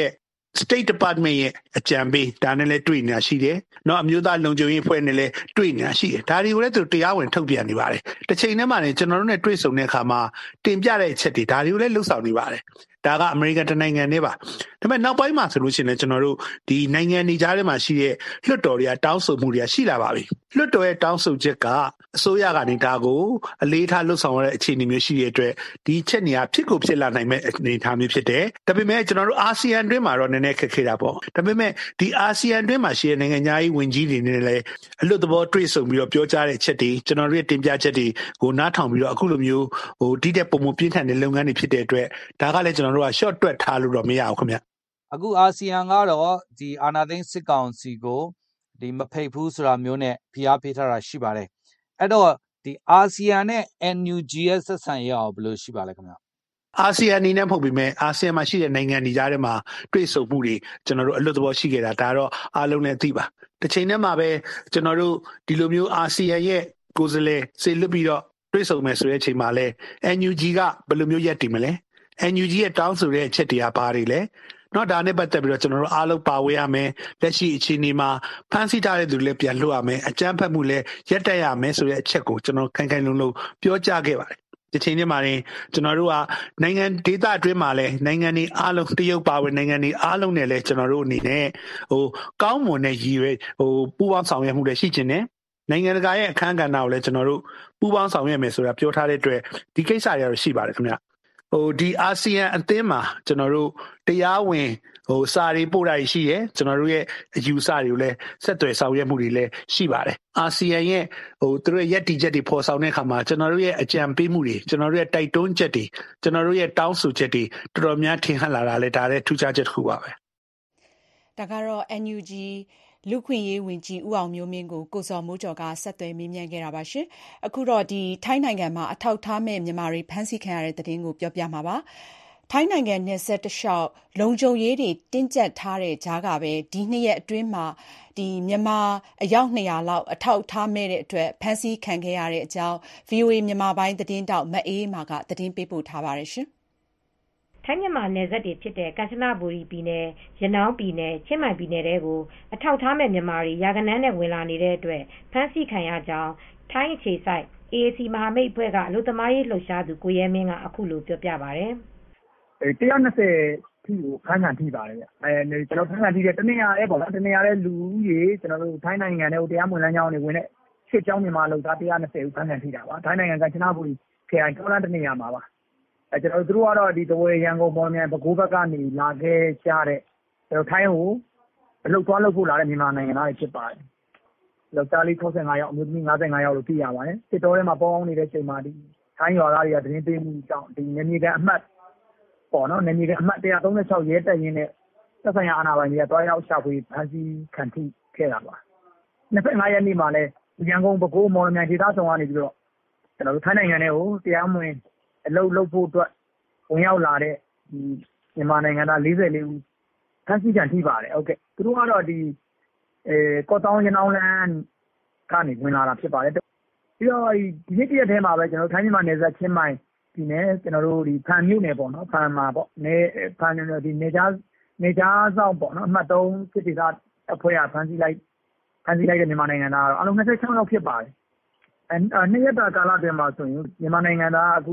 State Department ရဲ့အကြံပေးဒါနဲ့လည်းတွေ့နေတာရှိတယ်။เนาะအမျိုးသားလုံခြုံရေးအဖွဲ့နဲ့လည်းတွေ့နေတာရှိတယ်။ဒါတွေကိုလည်းသူတရားဝင်ထုတ်ပြန်နေပါတယ်။တစ်ချိန်တည်းမှာလည်းကျွန်တော်တို့နဲ့တွေ့ဆုံတဲ့အခါမှာတင်ပြတဲ့အချက်တွေဒါတွေကိုလည်းလှုပ်ဆောင်နေပါတယ်။ဒါကအမေရိကန်တနိုင်ငံနဲ့ပါ။ဒါပေမဲ့နောက်ပိုင်းမှာဆိုလို့ရှိရင်လည်းကျွန်တော်တို့ဒီနိုင်ငံနေကြားထဲမှာရှိတဲ့လွှတ်တော်တွေကတောင်းဆိုမှုတွေရှိလာပါပြီ။လွှတ်တော်ရဲ့တောင်းဆိုချက်ကအစိုးရကနေဒါကိုအလေးထားလှုပ်ဆောင်ရတဲ့အခြေအနေမျိုးရှိတဲ့အတွက်ဒီချက်နေရာဖြစ်ကိုဖြစ်လာနိုင်မဲ့အနေအထားမျိုးဖြစ်တယ်။ဒါပေမဲ့ကျွန်တော်တို့အာဆီယံတွင်းမှာတော့နည်းနည်းခက်ခဲတာပေါ့။ဒါပေမဲ့ဒီအာဆီယံတွင်းမှာရှိတဲ့နိုင်ငံသားရေးဝန်ကြီးတွေနဲ့လည်းအလွတ်သဘောတွေ့ဆုံပြီးတော့ပြောကြားတဲ့ချက်တွေကျွန်တော်တို့ရဲ့တင်ပြချက်တွေကိုနားထောင်ပြီးတော့အခုလိုမျိုးဒီတဲ့ပုံမပြင်းထန်တဲ့လုပ်ငန်းတွေဖြစ်တဲ့အတွက်ဒါကလည်းကျွန်တော်တို့က short တွက်ထားလို့တော့မရအောင်ခင်ဗျ။အခုအာဆီယံကတော့ဒီအာဏာသိမ်းစစ်ကောင်စီကိုဒီမဖိတ်ဘူးဆိုတာမျိုးနဲ့ဖိအားပေးထားတာရှိပါတယ်။အဲ့တော့ဒီအာဆီယံနဲ့ NUG ရဲ့ဆက်ဆံရေးအောင်ဘယ်လိုရှိပါလဲခင်ဗျ။အာဆီယံအနေနဲ့မဟုတ်ပေမဲ့အာဆီယံမှာရှိတဲ့နိုင်ငံတွေကြားထဲမှာတွေ့ဆုံမှုတွေကျွန်တော်တို့အလွတ်သဘောရှိခဲ့တာဒါတော့အားလုံးလည်းသိပါ။တစ်ချိန်တည်းမှာပဲကျွန်တော်တို့ဒီလိုမျိုးအာဆီယံရဲ့ကိုယ်စားလှယ်စေလွတ်ပြီးတော့တွေ့ဆုံမယ်ဆိုတဲ့အချိန်မှာလဲ NUG ကဘယ်လိုမျိုးရက်တည်မလဲ။ NUG ရဲ့တောင်းဆိုတဲ့အချက်တွေကဘာတွေလဲ။နော်ဒါနဲ့ပတ်သက်ပြီးတော့ကျွန်တော်တို့အားလုံးပါဝင်ရမယ်လက်ရှိအခြေအနေမှာဖန်ဆီးထားတဲ့သူတွေလည်းပြန်လွှတ်ရမယ်အကြမ်းဖက်မှုလည်းရပ်တန့်ရမယ်ဆိုတဲ့အချက်ကိုကျွန်တော်ခိုင်ခိုင်လုံလုံပြောကြားခဲ့ပါတယ်ဒီချိန်ထဲမှာနေကျွန်တော်တို့ကနိုင်ငံဒေသအတွင်းမှာလည်းနိုင်ငံတွေအားလုံးတရုတ်ပါဝင်နိုင်ငံတွေအားလုံးနဲ့လည်းကျွန်တော်တို့အနေနဲ့ကောင်းမွန်တဲ့ရည်ရွယ်ပူးပေါင်းဆောင်ရွက်မှုတွေရှိခြင်းနဲ့နိုင်ငံတကာရဲ့အခမ်းကဏ္ဍကိုလည်းကျွန်တော်တို့ပူးပေါင်းဆောင်ရွက်မယ်ဆိုတာပြောထားတဲ့အတွက်ဒီကိစ္စတွေတော့ရှိပါတယ်ခင်ဗျဒီအာဆီယံအသင်းမှာကျွန်တော်တို့တရားဝင်စာတွေပို့တာရှိရဲကျွန်တော်တို့ရဲ့အယူဆတွေကိုလည်းဆက်သွယ်ဆောင်ရွက်မှုတွေလည်းရှိပါတယ်အာဆီယံရဲ့သူတို့ရဲ့ယက်တီချက်တွေပေါ်ဆောင်တဲ့အခါမှာကျွန်တော်တို့ရဲ့အကြံပေးမှုတွေကျွန်တော်တို့ရဲ့တိုက်တွန်းချက်တွေကျွန်တော်တို့ရဲ့တောင်းဆိုချက်တွေတော်တော်များထင်ဟပ်လာတာလည်းဒါလည်းထူးခြားချက်တစ်ခုပါပဲဒါကတော့ NUGလူခွင့်ရေးဝန်ကြီးဦးအောင်မျိုးမင်းကိုကိုစော်မိုးကျော်ကဆက်သွယ်မေးမြန်းခဲ့တာပါရှင်အခုတော့ဒီထိုင်းနိုင်ငံမှာအထောက်ထားမဲ့မြန်မာတွေဖမ်းဆီးခံရတဲ့သတင်းကိုပြောပြမှာပါထိုင်းနိုင်ငံနယ်စပ်တလျှောက်လုံခြုံရေးတွေတင်းကျပ်ထားတဲ့ကြားကပဲဒီ2ရက်အတွင်းမှာဒီမြန်မာအယောက်200လောက်အထောက်ထားမဲ့တဲ့အတွက်ဖမ်းဆီးခံခဲ့ရတဲ့အကြောင်း VOA မြန်မာပိုင်းသတင်းတောက်မအေးမာကသတင်းပေးပို့ထားပါတယ်ရှင်ထိုင်းမြန်မာနယ်စပ်တွေဖြစ်တဲ့ကမ်ချနဘူရီပြည်နယ်၊ရနောင်းပြည်နယ်၊ချင်းမိုင်ပြည်နယ်တွေကိုအထောက်ထားမဲ့မြန်မာတွေရာဂဏန်းနဲ့ဝင်လာနေတဲ့အတွက်ဖမ်းဆီးခံရကြောင်းထိုင်းအခြေစိုက် AAC မဟာမိတ်အဖွဲ့ကအလုပ်သမားရေးလှုပ်ရှားသူကိုရဲမင်းကအခုလိုပြောပြပါတယ်။120ထိကိုဖမ်းခံထိပါတယ်။ကျွန်တော်ဖမ်းခံထိတဲ့တနေရာလဲပေါ့နော်။တနေရာလဲလူဦးရေကျွန်တော်တို့ထိုင်းနိုင်ငံထဲကိုတရားမဝင်လမ်းကြောင်းတွေဝင်တဲ့ရှစ်ကျောင်းမြန်မာလုပ်သား120ဦးဖမ်းခံထိတာပါ။ထိုင်းနိုင်ငံကမ်ချနဘူရီခရိုင်တောလန်တနေရာမှာပါ။ကျွန်တော်တို့ကတော့ဒီတဝဲရန်ကုန်ပေါ်မြန်ပဲခူးဘက်ကနေလာခဲ့ကြတဲ့ကျွန်တော်ထိုင်းကိုအလုပ်သွားလုပ်ဖို့လာတဲ့မြန်မာနိုင်ငံသားတွေဖြစ်ပါတယ်။ယောက်ျားလေး65ယောက်အမျိုးသမီး55ယောက်လို့သိရပါတယ်။စစ်တောထဲမှာပေါင်းနေတဲ့ချိန်မှာဒီထိုင်းရွာသားတွေကသတင်းပေးမှုကြောင့်ဒီနေမြေကန်အမှတ်ပေါ့နော်နေမြေကန်အမှတ်136ရဲတပ်ရင်းနဲ့သက်ဆိုင်ရာအာဏာပိုင်တွေကတွားရောက်ရှာဖွေဖမ်းဆီးခံထိခဲ့တာပါ။25ရက်နေ့မှာလဲရန်ကုန်ပဲခူးမော်လမြိုင်ဒေသဆောင်ကနေပြီးတော့ကျွန်တော်တို့ထိုင်းနိုင်ငံထဲကိုတရားမဝင်အလုပ်လုပ်ဖို့အတွက်ဝင်ရောက်လာတဲ့မြန်မာနိုင်ငံသား44ဦးဖမ်းဆီးခံထိပါတယ်ဟုတ်ကဲ့သူတို့ကတော့ဒီကော့တောင်းရနောင်းလန်းကနေဝင်လာတာဖြစ်ပါတယ်ပြီးတော့ဒီနေ့တရက်ထဲမှာပဲကျွန်တော်ထိုင်းမြန်မာနယ်စပ်ချင်းမိုင်ဒီနယ်ကျွန်တော်တို့ဒီဖန်မြို့နယ်ပေါ့နော်ဖန်မှာပေါ့ဖန်ဒီနေကြားဆောင်ပေါ့နော်အမှတ်3စစ်ဒေသအဖွဲ့ကဖမ်းဆီးလိုက်တဲ့မြန်မာနိုင်ငံသားကတော့အလုံး26လောက်ဖြစ်ပါတယ်နှစ်ရက်တာကာလအတွင်းမှာဆိုရင်မြန်မာနိုင်ငံသားအခု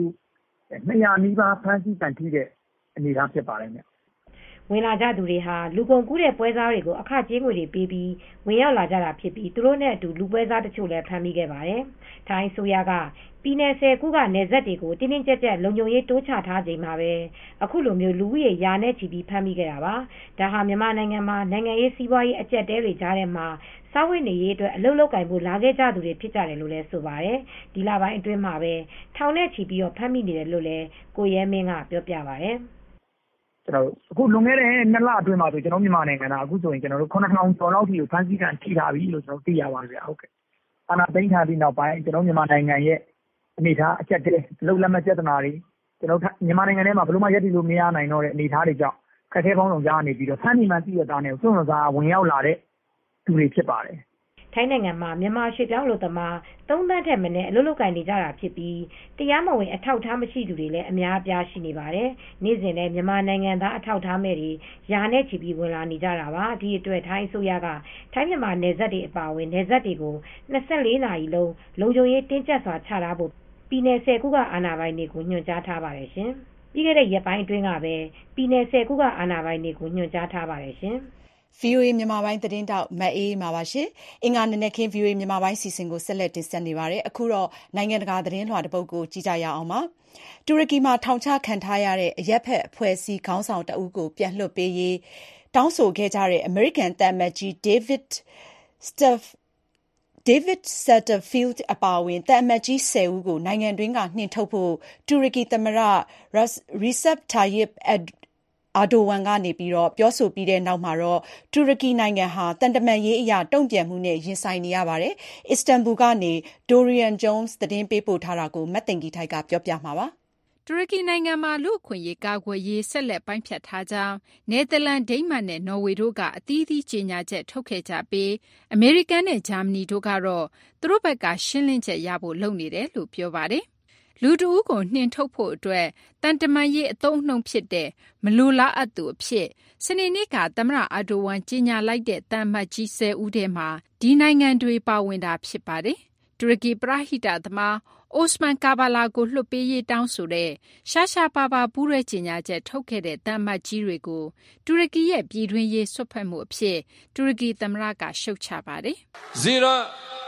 200နီးပါးဖမ်းဆီးခံထိတဲ့အနေအထားဖြစ်ပါတယ်မြတ်ဝင်လာကြသူတွေဟာလူကုန်ကူးတဲ့ပွဲစားတွေကိုအခကြေးငွေတွေပေးပြီးဝင်ရောက်လာကြတာဖြစ်ပြီးသူတို့နဲ့အတူလူပွဲစားတချို့လည်းဖမ်းမိခဲ့ပါတယ်။ထိုင်းဆိုရကပြည်နယ်10ခုကနယ်စပ်တွေကိုတင်းတင်းကျပ်ကျပ်လုံခြုံရေးတိုးချထားချိန်မှာပဲအခုလိုမျိုးလူဦးရေရာနဲ့ချီပြီးဖမ်းမိခဲ့တာပါ။ဒါဟာမြန်မာနိုင်ငံမှာနိုင်ငံရေးစီးပွားရေးအကျပ်တဲတွေကြားထဲမှာစားဝတ်နေရေးအတွက်အလုပ်လုပ်ကင်ဖို့လာခဲ့ကြသူတွေဖြစ်ကြတယ်လို့လည်းဆိုပါတယ်။ဒီလပိုင်းအတွင်းမှာပဲထောင်နဲ့ချီပြီးတော့ဖမ်းမိနေတယ်လို့လည်းကိုရဲမင်းကပြောပြပါတယ်။ကျွန်တော်အခုလွန်ခဲ့တဲ့2လအတွင်းမှာဆိုကျွန်တော်မြန်မာနိုင်ငံကအခုဆိုရင်ကျွန်တော်တို့9000ကျော်လောက်ထိကိုဖမ်းဆီးခံထိထားပြီလို့ကျွန်တော်သိရပါတယ်ဗျဟုတ်ကဲ့အာဏာသိမ်းထားပြီးနောက်ပိုင်းကျွန်တော်မြန်မာနိုင်ငံရဲ့အနေအထားအကျက်တဲ့အလုပ်လက်မဲ့ပြဿနာတွေကျွန်တော်မြန်မာနိုင်ငံထဲမှာဘယ်လိုမှရပ်တည်လို့မရနိုင်တော့တဲ့အနေအထားတွေကြောင့်ခက်ခဲပေါင်းဆောင်ကြားနေပြီးတော့ဖမ်းမိမှသိရတာနဲ့စွန့်စားဝင်ရောက်လာတဲ့သူတွေဖြစ်ပါတယ်ထိုင်းနိုင်ငံမှာမြန်မာရွှေ့ပြောင်းအလုပ်သမား3 သန်းထက်မနည်းအလုပ်လုပ်ကိုင်နေကြတာဖြစ်ပြီးတရားမဝင်အထောက်အထားမရှိသူတွေလည်းအများအပြားရှိနေပါတယ်။နေ့စဉ်လည်းမြန်မာနိုင်ငံသားအထောက်အထားမဲ့တွေရာနဲ့ချီပြီးဝင်လာနေကြတာပါ။ဒီအတွက်ထိုင်းအစိုးရကထိုင်းမြန်မာနယ်စပ်တွေအပါအဝင်နယ်စပ်တွေကို24 နာရီလုံးလုံခြုံရေးတင်းကျပ်စွာချထားဖို့ပြည်နယ်10 ခုကအာဏာပိုင်တွေကိုညွှန်ကြားထားပါတယ်ရှင်။ပြီးခဲ့တဲ့ရက်ပိုင်းအတွင်းကပဲပြည်နယ်10 ခုကအာဏာပိုင်တွေကိုညွှန်ကြားထားပါတယ်ရှင်။ VOA မြန်မာပိုင်းသတင်းတောက်မအေးမှာပါရှင်။အင်္ဂါနေ့နဲ့ခင်း VOA မြန်မာပိုင်းစီစဉ်ကိုဆက်လက်တင်ဆက်နေပါတယ်။အခုတော့နိုင်ငံတကာသတင်းလွှာတစ်ပုဒ်ကိုကြည့်ကြရအောင်ပါ။တူရကီမှာထောင်ချခံထားရတဲ့အရက်ဖက်အဖွဲ့အစည်းခေါင်းဆောင်တဦးကိုပြန်လွှတ်ပေးရေးတောင်းဆိုခဲ့ကြတဲ့အမေရိကန်သံအမတ်ကြီး David Satterfield အပါအဝင်သံအမတ်ကြီး10 ဦးကိုနိုင်ငံတွင်းကနှင်ထုတ်ဖို့တူရကီသမ္မတ Recep Tayyip Erdogan ကနေပြောဆိုပြီးတဲ့နောက်မှာတော့တူရကီနိုင်ငံဟာတန်တမာရေးအရာတုံ့ပြန်မှုနဲ့ရင်ဆိုင်နေရပါတယ်။ Istanbul ကနေ Dorian Jones သတင်းပေးပို့ထားတာကိုမတ်တင်ဂီထိုက်ကပြောပြမှာပါ။တူရကီနိုင်ငံမှာလူ့အခွင့်အရေးကာကွယ်ရေးဆက်လက်ပိုင်းဖြတ်ထားကြောင်းနယ်သာလန်၊ဒိန်းမတ်နဲ့နော်ဝေတို့ကအသီးသီးကြေညာချက်ထုတ်ခဲ့ကြပြီးအမေရိကန်နဲ့ဂျာမနီတို့ကတော့သူတို့ဘက်ကရှင်းလင်းချက်ရဖို့လုပ်နေတယ်လို့ပြောပါတယ်။လူတဦးကိုနှင်ထုတ်ဖို့အတွက်တန်တမာရေးအသုံးအနှုန်းဖြစ်တဲ့မလိုလားအပ်သူအဖြစ်စနေနေ့ကသမ္မတအာဒိုဝမ်ကြေညာလိုက်တဲ့တန်မတ်ကြီး10 ဦးထဲမှာဒီနိုင်ငံတွေပါဝင်တာဖြစ်ပါတယ်။တူရကီပရဟိတသမားအိုစမန်ကာဘာလာကိုလွှတ်ပေးရေးတောင်းဆိုတဲ့ရှားရှားပါပါပူးရဲကြေညာချက်ထုတ်ခဲ့တဲ့တန်မတ်ကြီးတွေကိုတူရကီရဲ့ပြည်တွင်းရေးဆွတ်ဖက်မှုအဖြစ်တူရကီသမ္မတကရှုတ်ချပါတယ်။ Zira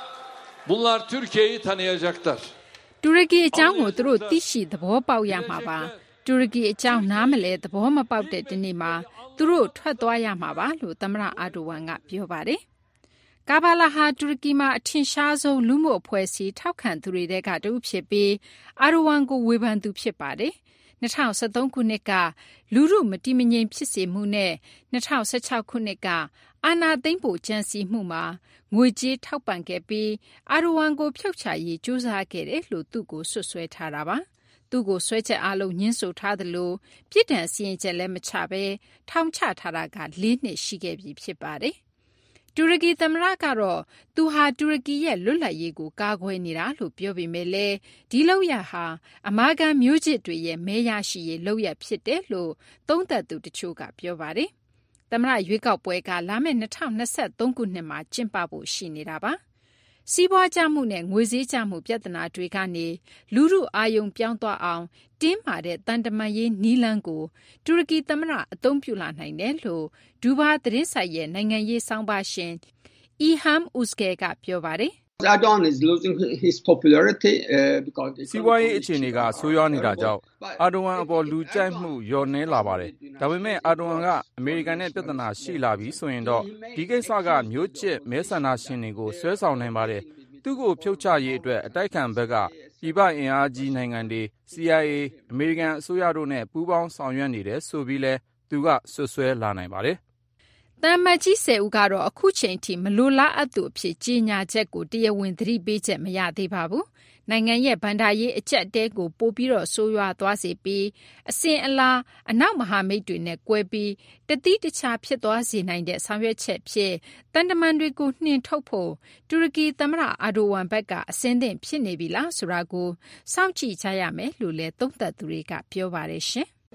bunlar Türkiye'yi tanıyacaklar. တူရကီအကြောင်းကိုသူတို့သိရှိသဘောပေါက်ရမှာပါတူရကီအကြောင်းနားမလဲသဘောမပေါက်တဲ့ဒီနေ့မှာသူတို့ထွက်သွားရမှာပါလို့သမ္မတအာဒိုဝမ်ကပြောပါတယ်။ကာဘာလာဟာတူရကီမှာအထင်ရှားဆုံးလူမှုအဖွဲ့အစည်းထောက်ခံသူတွေထဲကတဦးဖြစ်ပြီးအာဒိုဝမ်ကိုဝေဖန်သူဖြစ်ပါတယ်။2013 ခုနှစ်ကလူထုမတည်မငြိမ်ဖြစ်စေမှုနဲ့2016 ခုနှစ်ကအာဏာသိမ်းဖို့ကြံစည်မှုမှာငွေကြေးထောက်ပံ့ခဲ့ပြီးအာဒိုဝမ်ကိုဖြုတ်ချရေးကြိုးစားခဲ့တယ်လို့သူ့ကိုဆွဆွဲထားတာပါ။သူ့ကိုဆွဲချက်အလုံးညှင်းဆိုထားသလိုပြစ်ဒဏ်စီရင်ချက်လည်းမချဘဲထောင်ချထားတာက4 နှစ်ရှိခဲ့ပြီဖြစ်ပါတယ်။တူရကီသမ္မတကတော့သူဟာတူရကီရဲ့လွတ်လပ်ရေးကိုကာကွယ်နေတာလို့ပြောပေမဲ့လည်းဒီလောက်ရဟာအမာခံမျိုးချစ်တွေရဲ့မဲရရှိရေးလောက်ရဖြစ်တယ်လို့သုံးသပ်သူတချို့ကပြောပါတယ်။သမ္မတရွေးကောက်ပွဲကလာမယ့်2023 ခုနှစ်မှာကျင်းပဖို့ရှိနေတာပါ။စီးပွားကျမှုနဲ့ငွေကြေးကျမှုပြဿနာတွေကနေလူထုအာရုံပြောင်းသွားအောင်တင်းမာတဲ့တန်တမာရေးနီလန်းကိုတူရကီသမ္မတအသုံးပြုလာနိုင်တယ်လို့ဒူဘာသတင်းဆိုင်ရဲ့နိုင်ငံရေးဆောင်းပါရှင်Ilham Uzgay ကပြောပါတယ်။ Erdogan is losing his popularity because စီးပွားရေးအခြေအနေကဆိုးရွားနေတာကြောင့်အာဒိုဝမ်အပေါ်လူကြိုက်မှုလျော့နည်းလာပါတယ်။ဒါပေမဲ့အာဒိုဝမ်ကအမေရိကန်နဲ့ပြဿနာရှိလာပြီဆိုရင်တော့ဒီကိစ္စကမျိုးချစ်မဲဆန္ဒရှင်တွေကိုဆွဲဆောင်နိုင်ပါတယ်။သူ့ကိုဖြုတ်ချရေးအတွက်အတိုက်ခံဘက်ကပြည်ပအင်အားကြီးနိုင်ငံတွေ CIA အမေရိကန်အစိုးရတို့နဲ့ပူးပေါင်းဆောင်ရွက်နေတယ်ဆိုပြီးလဲသူကဆွဆွဲလာနိုင်ပါတယ်။တန်မတ်ကြီး10 ဦးကတော့အခုချိန်ထိမလိုလားအပ်သူအဖြစ်ကြီးညာချက်ကိုတရားဝင်သတိပေးချက်မရသေးပါဘူး။နိုင်ငံရဲ့ဗန္ဒာရေးအကျက်တဲကိုပို့ပြီးတော့ဆိုးရွားသွားစေပြီးအစဉ်အလာအနောက်မဟာမိတ်တွေနဲ့ကွဲပြီးတတိတခြားဖြစ်သွားစေနိုင်တဲ့ဆောင်ရွက်ချက်ဖြစ်တန်တမန်တွေကိုနှင်ထုတ်ဖို့တူရကီသမ္မတအာဒိုဝမ်ဘက်ကအစင်းသင့်ဖြစ်နေပြီလားဆိုတာကိုစောင့်ကြည့်ကြရမယ်လို့လည်းသုံးသပ်သူတွေကပြောပါတယ်ရှင်။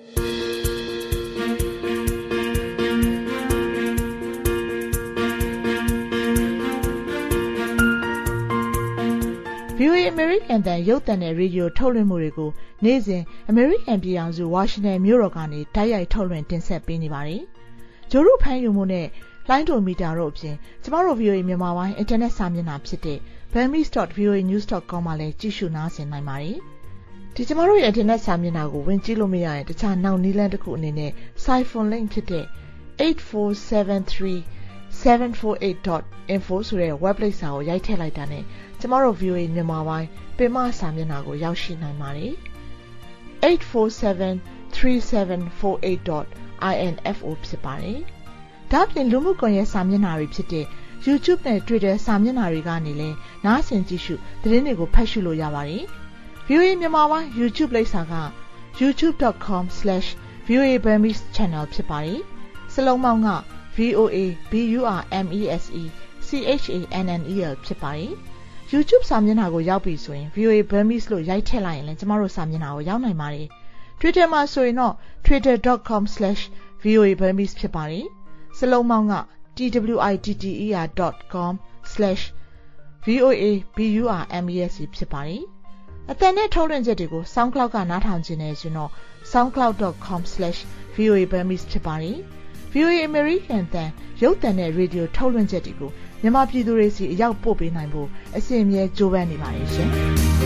VOA American တန်ရုပ်သံနဲ့ရေဒီယိုထုတ်လွှင့်မှုတွေကိုနေ့စဉ် American ပြည်ထောင်စုဝါရှင်တန်မြို့တော်ကနေတိုက်ရိုက်ထုတ်လွှင့်တင်ဆက်ပေးနေပါတယ်။ဂျိုရုဖမ်းယူမှုနဲ့လိုင်းဒိုမီတာတို့အပြင်ကျမတို့ VOA မြန်မာပိုင်း internet စာမျက်နှာဖြစ်တဲ့ burmese.voanews.com မှာလည်းကြည့်ရှုနားဆင်နိုင်ပါတယ်။ဒီကျမတို့ရဲ့ internet စာမျက်နှာကိုဝင်ကြည့်လို့မရရင်တခြားနောက်နည်းလမ်းတစ်ခုအနေနဲ့ siphon link ဖြစ်တဲ့ 8473748.info ဆိုတဲ့ web link စာကိုရိုက်ထည့်လိုက်တာနဲ့ကျမတို့ VOA မြန်မာပိုင်းပင်မစာမျက်နှာကိုရောက်ရှိနိုင်ပါတယ်။ 8473748.info ဖြစ်ပါတယ်။ဒါ့အပြင်လူမှုကွန်ရက်စာမျက်နှာတွေဖြစ်တဲ့ YouTube နဲ့ Twitter စာမျက်နှာတွေကနေလည်းနားဆင်ကြည့်ရှုသတင်းတွေကိုဖတ်ရှုလို့ရပါတယ်။ VOA မြန်မာပိုင်း YouTube လိပ်စာက youtube.com/VOA Burmese Channel ဖြစ်ပါတယ်။စလုံးပေါင်းက VOA BURMESE CHANNEL ဖြစ်ပါတယ်။ YouTube စာမျက်နှာကိုရောက်ပြီဆိုရင် VOA Burmese လို့ရိုက်ထည့်လိုက်ရင်လည်းကျမတို့စာမျက်နှာကိုရောက်နိုင်ပါတယ်။ Twitter မှာဆိုရင်တော့ twitter.com/VOA Burmese ဖြစ်ပါတယ်။စလုံးပေါင်းက twitter.com/VOA BURMES ဖြစ်ပါတယ်။အသံနဲ့ထုတ်လွှင့်ချက်တွေကို SoundCloud ကနားထောင်ခြင်းနဲ့ဆိုရင်တော့ soundcloud.com/VOA Burmese ဖြစ်ပါတယ်။ VOA American တန်ရုပ်သံနဲ့ရေဒီယိုထုတ်လွှင့်ချက်တွေကိုမြန်မာပြည်သူတွေစီအရောက်ပို့ပေးနိုင်ဖို့အစီအစဉ်ကြိုးပမ်းနေပါတယ်ရှင်။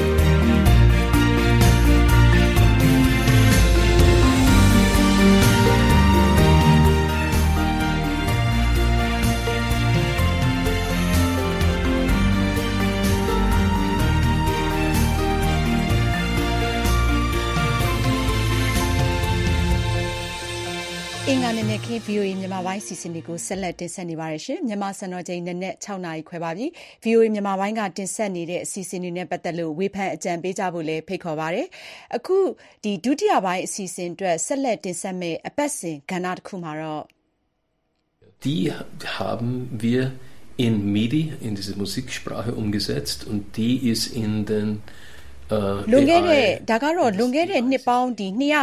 အင်္ဂါနေ့နဲ့ခေ VOA မြန်မာပိုင်းစီစဉ်တွေကိုဆက်လက်တင်ဆက်နေပါတယ်ရှင်။မြန်မာစံတော်ချိန်နက်6နာရီခွဲပါပြီ။ VOA မြန်မာပိုင်းကတင်ဆက်နေတဲ့အစီအစဉ်တွေနဲ့ပတ်သက်လို့ဝေဖန်အကြံပေးကြဖို့လည်းဖိတ်ခေါ်ပါတယ်။အခုဒုတိယပိုင်းအစီအစဉ်အတွက်ဆက်လက်တင်ဆက်မယ့်အပတ်စဉ်ကဏ္ဍတစ်ခုမှာတော့ Die haben wir in MIDI in diese Musiksprache umgesetzt und die ist in den လွန်ခဲ့တဲ့နှစ်ပေါင်း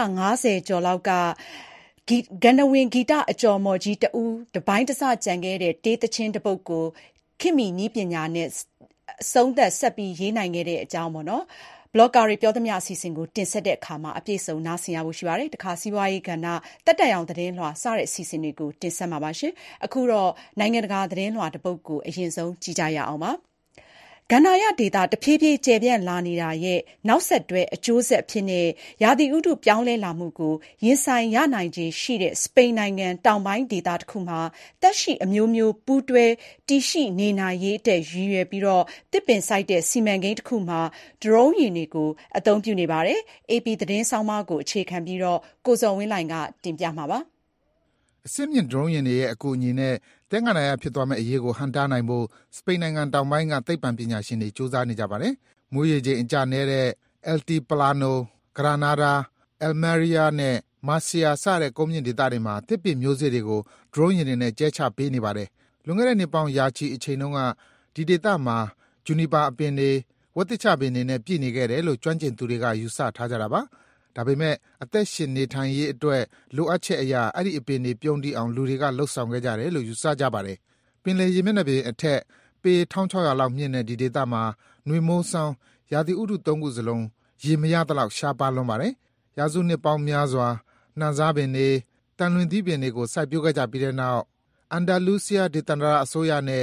250ကျော်လောက်ကဂန္ဓဝင်ဂီတအကျော်မော်ကြီးတဦးတပိုင်းတစကြံခဲ့တဲ့တေးသချင်းတစ်ပုဒ်ကိုခေတ်မီနည်းပညာနဲ့အဆုံးသက်ဆက်ပြီးရေးနိုင်ခဲ့တဲ့အကြောင်းပေါ့နော်ဘလော့ဂါတွေပြောသမျှအစီအစဉ်ကိုတင်ဆက်တဲ့အခါမှာအပြည့်စုံနားဆင်ရဖို့ရှိပါတယ်တခါစီးပွားရေးကဏ္ဍတက်တက်အောင်သတင်းလွှာစတဲ့အစီအစဉ်တွေကိုတင်ဆက်မှာပါရှင်အခုတော့နိုင်ငံတကာသတင်းလွှာတစ်ပုဒ်ကိုအရင်ဆုံးကြည့်ကြရအောင်ပါကန္နာယဒေတာတဖြည်းဖြည်းကျယ်ပြန့်လာနေတာရဲ့နောက်ဆက်တွဲအကျိုးဆက်ဖြစ်တဲ့ရာသီဥတုပြောင်းလဲလာမှုကိုရင်ဆိုင်ရနိုင်ခြေရှိတဲ့စပိန်နိုင်ငံတောင်ပိုင်းဒေသတစ်ခုမှာတက်ရှိအမျိုးမျိုးပူးတွဲတည်ရှိနေနိုင်ရေးတဲ့ရည်ရွယ်ပြီးတော့တစ်ပင်စိုက်တဲ့စီမံကိန်းတစ်ခုမှာဒရုန်းယာဉ်တွေကိုအသုံးပြုနေပါတယ်။ AP သတင်းဆောင်းပါးကိုအခြေခံပြီးတော့ကိုဇော်ဝင်းလှိုင်ကတင်ပြမှာပါ။အစစ်မြင့်ဒရုန်းယာဉ်တွေရဲ့အကူအညီနဲ့တဲငါနာရဖြစ်သွားမယ့်အရေးကိုဟန်တားနိုင်ဖို့စပိန်နိုင်ငံတောင်ပိုင်းကသိပ္ပံပညာရှင်တွေစူးစမ်းနေကြပါတယ်။မွေးရည်ချိန်အကျနေတဲ့ Altiplano, Granada, Almeria နဲ့ Murcia စတဲ့ကုန်းမြင့်ဒေသတွေမှာတစ်ပင်မျိုးစေ့တွေကိုဒရုန်းယာဉ်တွေနဲ့ကျဲချပေးနေပါတယ်။လွန်ခဲ့တဲ့နှစ်ပေါင်းရာချီအချိန်တုန်းကဒီဒေသမှာဂျူနီပါအပင်တွေဝက်တစ်ချပင်တွေနဲ့ပြည့်နေခဲ့တယ်လို့ကျွမ်းကျင်သူတွေကယူဆထားကြတာပါ။ဒါပေမဲ့အသက်ရှင်နေထိုင်ရေးအတွက်လိုအပ်ချက်အရာအဲ့ဒီအပင်တွေပြုံးတီးအောင်လူတွေကလှုပ်ဆောင်ခဲ့ကြတယ်လို့ယူဆကြပါတယ်။ပင်လယ်ရေမျက်နှာပြင်အထက်ပေ1600လောက်မြင့်တဲ့ဒီဒေသမှာနွေမိုးဆောင်းရာသီဥတုသုံးခုစလုံးရေမရသလောက်ရှားပါလွန်းပါတယ်။ရာစုနှစ်ပေါင်းများစွာနှံစားပင်တွေတန်လွင်သီးပင်တွေကိုစိုက်ပျိုးခဲ့ကြပြီးတဲ့နောက်အန်ဒါလူးစီးယားဒေသန္တရအစိုးရနဲ့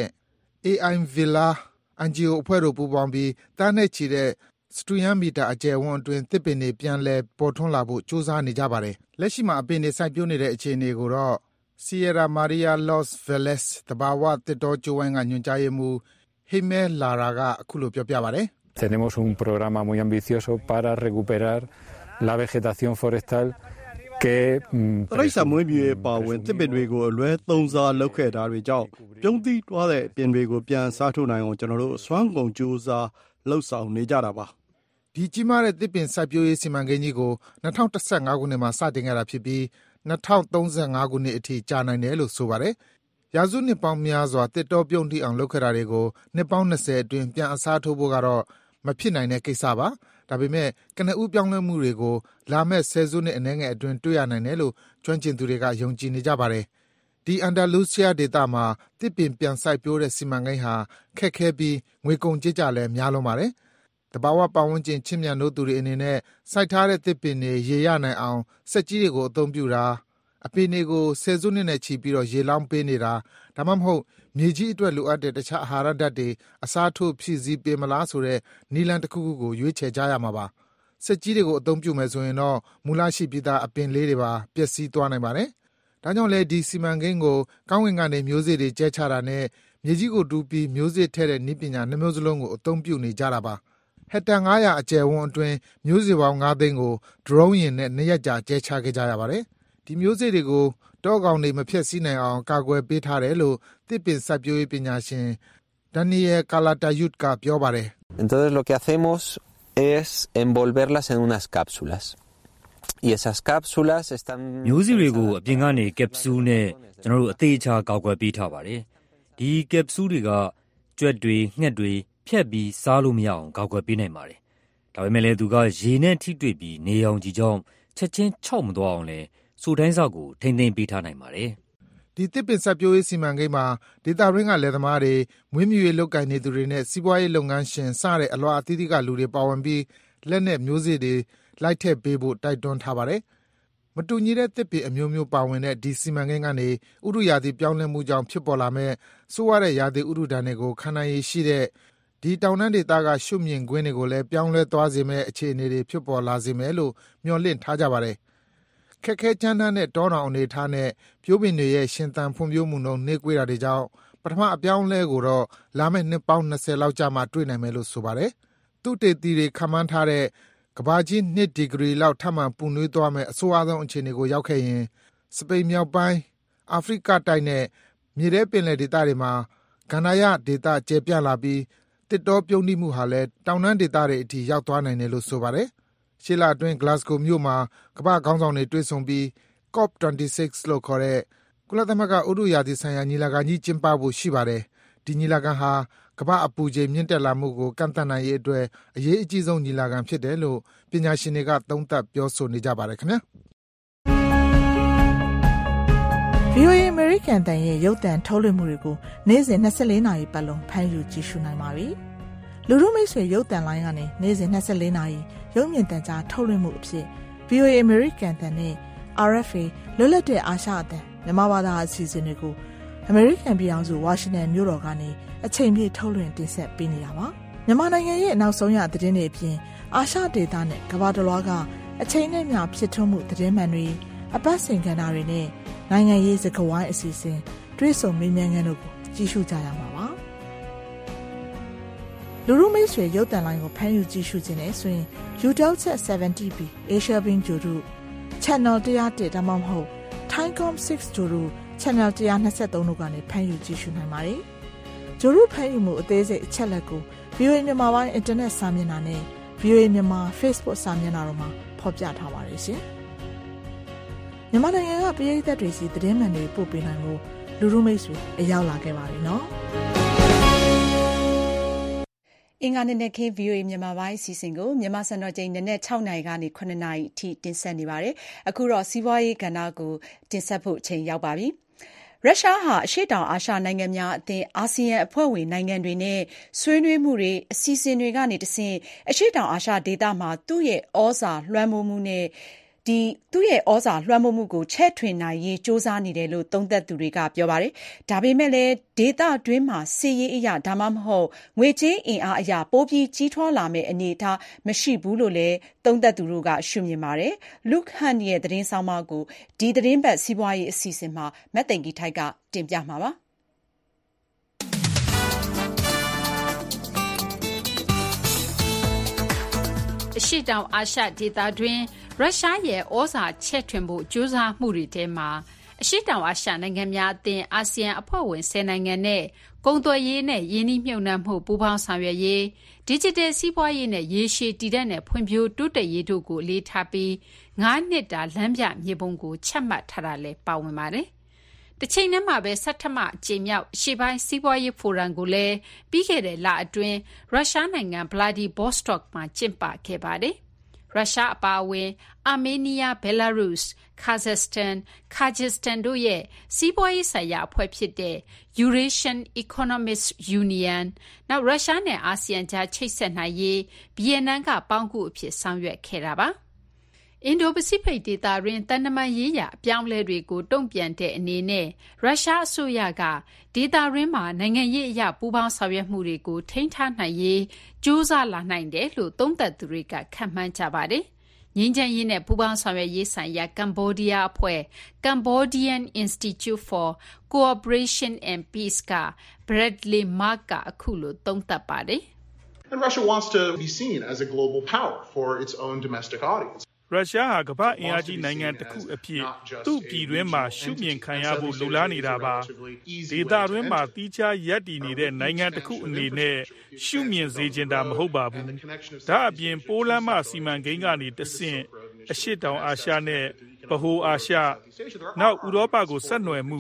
AI Villa NGO အဖွဲ့တို့ပူးပေါင်းပြီးတန်းနဲ့ချီတဲ့စတူယန်မီတာအကျယ်ဝန်းအတွင်းတစ်ပင်တွေပြန်လည်ပေါ်ထွန်းလာဖို့စူးစမ်းနေကြပါတယ်။လက်ရှိမှာအပင်တွေစိုက်ပျိုးနေတဲ့အခြေအနေကိုတော့ Sierra Maria Los Velez တဘာဝတစ်တော်ကျိုးဝိုင်းကညွှန်ကြားရေးမှူး Jaime Lara ကအခုလိုပြောပြပါတယ်။ Tenemos un programa muy ambicioso para recuperar la vegetación forestal que တိရစ္ဆာန်မွေးမြူရေးပါဝင်တစ်ပင်တွေကိုအလွဲသုံးစားလုပ်ခဲ့တာတွေကြောင့်ပြုံးသီးသွားတဲ့ပင်တွေကိုပြန်စားထုတ်နိုင်အောင်ကျွန်တော်တို့စွမ်းကုန်ကြိုးစားလှုပ်ဆောင်နေကြတာပါဒီကြီးမားတဲ့တစ်ပင်စိုက်ပျိုးရေးစီမံကိန်းကြီးကို2015ခုနှစ်မှာစတင်ခဲ့တာဖြစ်ပြီး2035ခုနှစ်အထိကြာနိုင်တယ်လို့ဆိုပါတယ်။ရာစုနှစ်ပေါင်းများစွာတစ်တောပြုံးတီးအောင်လုပ်ခဲ့တာတွေကိုနှစ်ပေါင်း20အတွင်းပြန်အစားထိုးဖို့ကတော့မဖြစ်နိုင်တဲ့ကိစ္စပါ။ဒါပေမဲ့ကနဦးပြောင်းလဲမှုတွေကိုလာမယ့်10စုနှစ်အနည်းငယ်အတွင်းတွေ့ရနိုင်တယ်လို့ကျွမ်းကျင်သူတွေကယုံကြည်နေကြပါတယ်။ဒီအန်ဒါလူးစီးယားဒေသမှာတစ်ပင်ပြန်စိုက်ပျိုးတဲ့စီမံကိန်းဟာခက်ခဲပြီးငွေကုန်ကြေးကျလည်းများလွန်းပါတယ်။တဘာဝပတ်ဝန်းကျင်ချစ်မြတ်နိုးသူတွေအနေနဲ့စိုက်ထားတဲ့တစ်ပင်တွေရေရနိုင်အောင်စက်ကြီးတွေကိုအသုံးပြုတာအပင်တွေကို10စုနှစ်နဲ့ချီပြီးတော့ရေလောင်းပေးနေတာဒါမှမဟုတ်မြေကြီးအတွက်လိုအပ်တဲ့တခြားအာဟာရဓာတ်တွေအစားထိုးဖြည့်ဆည်းပေးမလားဆိုတဲ့နီလန်တစ်ခုခုကိုရွေးချယ်ကြရမှာပါစက်ကြီးတွေကိုအသုံးပြုမယ်ဆိုရင်တော့မူလရှိပြီးသားအပင်လေးတွေပါပျက်စီးသွားနိုင်ပါတယ်ဒါကြောင့်လဲဒီစီမံကိန်းကိုကောင်းကင်ကနေမျိုးစေ့တွေကျဲချတာနဲ့မြေကြီးကိုတူးပြီးမျိုးစေ့ထဲတဲ့နည်းပညာနှမျိုးစလုံးကိုအသုံးပြုနေကြတာပါဟက်တာ900အကျယ်ဝန်းအတွင်းမျိုးစေ့ပေါင်း9သိန်းကိုဒရုန်းယာဉ်နဲ့2ရက်ကြာကျဲချခဲ့ကြရပါတယ်ဒီမျိုးစေ့တွေကိုတောကောင်တွေမဖျက်ဆီးနိုင်အောင်ကာကွယ်ပေးထားတယ်လို့တစ်ပင်စိုက်ပျိုးရေးပညာရှင် Daniel Calatayud ကပြောပါတယ် Entonces lo que hacemos es envolverlas en unas cápsulas y esas cápsulas están မျိုးစေ့တွေကိုအပြင်ကနေကက်ပစူးနဲ့ကျွန်တော်တို့အသေးချာကောက်ွယ်ပေးထားပါတယ်ဒီကက်ပစူးတွေကကြွက်တွေငှက်တွေဖြတ်ပြီးစားလို့မရအောင်ကာကွယ်ပေးနိုင်ပါတယ်။ဒါပေမဲ့လည်းသူကရေနဲ့ထိတွေ့ပြီးနေအောင်ကြီးကြောင့်ချက်ချင်းခြောက်မသွားအောင်လဲစိုတိုင်းစောက်ကိုထိမ့်သိမ်းပေးထားနိုင်ပါတယ်။ဒီသစ်ပင်စိုက်ပျိုးရေးစီမံကိန်းမှာဒေသတွင်းကလယ်သမားတွေမွေးမြူရေးလုပ်ကိုင်နေသူတွေနဲ့စီးပွားရေးလုပ်ငန်းရှင်စတဲ့အလွှာအသီးသီးကလူတွေပါဝင်ပြီးလက်နဲ့မျိုးစေ့တွေလိုက်ထည့်ပေးဖို့တိုက်တွန်းထားပါတယ်။မတူညီတဲ့သစ်ပင်အမျိုးမျိုးပါဝင်တဲ့ဒီစီမံကိန်းကနေဥတုရာသီပြောင်းလဲမှုကြောင့်ဖြစ်ပေါ်လာမဲ့ဆိုးရွားတဲ့ရာသီဥတုဒဏ်တွေကိုခံနိုင်ရည်ရှိတဲ့ဒီတောင်တန်းဒေသကရှုမြင်ကွင်းတွေကိုလည်းပြောင်းလဲသွားစေမဲ့အခြေအနေတွေဖြစ်ပေါ်လာစေမယ်လို့မျှော်လင့်ထားကြပါတယ်။ခက်ခဲကြမ်းတမ်းတဲ့တောတောင်အနေထားနဲ့ပြိုးပင်တွေရဲ့ရှင်သန်ဖွံ့ဖြိုးမှုနှုန်းနှေးကွေးတာတွေကြောင့်ပထမအပြောင်းလဲကိုတော့လာမယ့်နှစ်ပေါင်း20လောက်ကြာမှတွေ့နိုင်မယ်လို့ဆိုပါတယ်။သုတေသီတွေခန့်မှန်းထားတဲ့ကမ္ဘာကြီး2ဒီဂရီလောက်ထပ်မံပူနွေးသွားမယ့်အဆိုးအဆုံးအခြေအနေကိုရောက်ခဲ့ရင်စပိန်မြောက်ပိုင်းအာဖရိကတိုက်နဲ့မြေထဲပင်လယ်ဒေသတွေမှာကန္နာယဒေသကျယ်ပြန့်လာပြီးတစ်တောပြုန်းတီးမှုဟာလည်းတောင်တန်းဒေသတွေအထိရောက်သွားနိုင်တယ်လို့ဆိုပါတယ်။ရှေ့လအတွင်း Glasgow မြို့မှာကမ္ဘာခေါင်းဆောင်တွေတွေ့ဆုံပြီး COP26 လို့ခေါ်တဲ့ကုလသမဂ္ဂဥတုရာသီဆိုင်ရာညီလာခံကြီးကျင်းပဖို့ရှိပါတယ်။ဒီညီလာခံဟာကမ္ဘာအပူချိန်မြင့်တက်လာမှုကိုကန့်သတ်နိုင်ရေးအတွက်အရေးအကြီးဆုံးညီလာခံဖြစ်တယ်လို့ပညာရှင်တွေကသုံးသပ်ပြောဆိုနေကြပါတယ်ခင်ဗျာ။ VOA American တန်ရဲ့ရုပ်သံထုတ်လွှင့်မှုတွေကိုနေ့စဉ်24နာရီပတ်လုံးဖမ်းယူကြည့်ရှုနိုင်ပါပြီ။လူထုမိတ်ဆွေရုပ်သံလိုင်းကနေနေ့စဉ်24နာရီရုပ်မြင်သံကြားထုတ်လွှင့်မှုအဖြစ် VOA American တန်နဲ့ RFA လွတ်လပ်တဲ့အာရှအသံမြန်မာဘာသာအစီအစဉ်တွေကို American ပြည်ထောင်စု Washington မြို့တော်ကနေအချိန်ပြည့်ထုတ်လွှင့်တင်ဆက်ပေးနေတာပါ။မြန်မာနိုင်ငံရဲ့နောက်ဆုံးရသတင်းတွေအပြင်အာရှဒေသနဲ့ကမ္ဘာတစ်လွှားကအချိန်နဲ့မျှဖြစ်ထွန်းမှုသတင်းမှန်တွေအပတ်စဉ်ကဏ္ဍတွေနဲ့နိုင်ငံရေးစကားဝိုင်းအစီအစဉ်တွဲဆုံမေးမြန်းခန်းတို့ကိုကြည့်ရှုကြရမှာပါ။လူထုမိတ်ဆွေရုပ်သံလိုင်းကိုဖမ်းယူကြည့်ရှုခြင်းနဲ့ဆိုရင် Utelsat 70B Asia Bin ဂျိုတို့ Channel 101ဒါမှမဟုတ် Thaicom 6ဂျိုတို့ Channel 123တို့ကနေဖမ်းယူကြည့်ရှုနိုင်ပါတယ်။ဂျိုတို့ဖမ်းယူမှုအသေးစိတ်အချက်လက်ကို VOA မြန်မာပိုင်း Internet စာမျက်နှာနဲ့ VOA မြန်မာ Facebook စာမျက်နှာတို့မှာဖော်ပြထားပါတယ်ရှင်။မြန်မာနိုင်ငံကပြည်သက်တွေစီသတင်းမှန်တွေပို့ပေးနိုင်မှုလူထုမိတ်ဆွေအရောက်လာခဲ့ပါပြီနော်။အင်္ဂါနေ့နဲ့ခင်း VOA မြန်မာပိုင်းအစီအစဉ်ကိုမြန်မာစံတော်ချိန်နနက်6နာရီကနေ9နာရီအထိတင်ဆက်နေပါတယ်။အခုတော့စီးပွားရေးကဏ္ဍကိုတင်ဆက်ဖို့အချိန်ရောက်ပါပြီ။ရုရှားဟာအရှေ့တောင်အာရှနိုင်ငံများအသင်းအာဆီယံအဖွဲ့ဝင်နိုင်ငံတွေနဲ့ဆွေးနွေးမှုတွေအစီအစဉ်တွေကနေတဆင့်အရှေ့တောင်အာရှဒေသမှာသူ့ရဲ့ဩဇာလွှမ်းမိုးမှုကိုချဲ့ထွင်နိုင်ရေးစ조사နေတယ်လို့သုံးသပ်သူတွေကပြောပါတယ်။ဒါပေမဲ့လည်းဒေသတွင်းမှာစစ်ရေးအရာဒါမှမဟုတ်ငွေကြေးအင်အားအရာပိုပြီးကြီးထွားလာမယ့်အနေအထားမရှိဘူးလို့လည်းသုံးသပ်သူတို့ကရှုမြင်ပါတယ်။ Luke Hunt ရဲ့သတင်းဆောင်မကိုဒီသတင်းပတ်စီးပွားရေးအစီအစဉ်မှာမက်သိင်္ဂီထိုက်ကတင်ပြမှာပါ။အရှေ့တောင်အာရှဒေသတွင်းရုရှားရဲ့ဩဇာချဲ့ထွင်ဖို့ကြိုးစားမှုတွေထဲမှာအရှေ့တောင်အာရှနိုင်ငံများအသင်းအာဆီယံအဖွဲ့ဝင်10နိုင်ငံနဲ့ကုန်သွယ်ရေးနဲ့ယင်းနှိမ့်မြုပ်နှံမှုပူးပေါင်းဆောင်ရွက်ရေးဒီဂျစ်တယ်စီးပွားရေးနဲ့ရေရှည်တည်တဲ့နဲ့ဖွံ့ဖြိုးတိုးတက်ရေးတို့ကိုအလေးထားပြီး9နှစ်တာလမ်းပြမြေပုံကိုချမှတ်ထားတာလည်းပါဝင်ပါတယ်။တစ်ချိန်တည်းမှာပဲဆဋ္ဌမအကြိမ်မြောက်ရှေ့ပိုင်းစီးပွားရေးဖိုရမ်ကိုလည်းပြီးခဲ့တဲ့လအတွင်းရုရှားနိုင်ငံဗလာဒီဗော့စတော့မှာကျင်းပခဲ့ပါတယ်။ရုရှားအပါအဝင်အာမေးနီးယားဘဲလာရုစ်ကာဇက်စတန်ကာဂျစ်စတန်တို့ရဲ့စီးပွားရေးဆိုင်ရာအဖွဲ့ဖြစ်တဲ့ Eurasian Economic Union နောက်ရုရှားနဲ့အာဆီယံကြားချိတ်ဆက်နိုင်ရေးဗီယက်နမ်ကပေါင်းကူအဖြစ်ဆောင်ရွက်ခဲ့တာပါအင်ဒိုပစိဖိတ်ဒေသတွင်းတန်တမာရေးရာအပြောင်းလဲတွေကိုတုံ့ပြန်တဲ့အနေနဲ့ရုရှားအစိုးရကဒေသတွင်းမှာနိုင်ငံရေးအရာပူးပေါင်းဆောင်ရွက်မှုတွေကိုထိန်းထားနိုင်ရေးကြိုးစားလာနိုင်တယ်လို့သုံးသပ်သူတွေကခန့်မှန်းကြပါတယ်။ငြိမ်းချမ်းရေးနဲ့ပူးပေါင်းဆောင်ရွက်ရေးဆိုင်ရာကမ္ဘောဒီးယားအဖွဲ့ Cambodian Institute for Cooperation and Peace က Bradley Mark ကအခုလိုသုံးသပ်ပါတယ်။ And Russia wants to be seen as a global power for its own domestic audience. ရုရှားဟာကမ္ဘာ့အင်အားကြီးနိုင်ငံတစ်ခုအဖြစ်သူ့ပြည်တွင်းမှာရှုမြင်ခံရဖို့လိုလားနေတာပါဒေသတွင်းမှာတီးခြားရပ်တည်နေတဲ့နိုင်ငံတစ်ခုအနေနဲ့ရှုမြင်စေချင်တာမဟုတ်ပါဘူးဒါအပြင်ပိုးလမ်းမစီမံကိန်းကနေတဆင့်အရှေ့တောင်အာရှနဲ့ဗဟိုအာရှနောက်ဥရောပကိုဆက်နွယ်မှု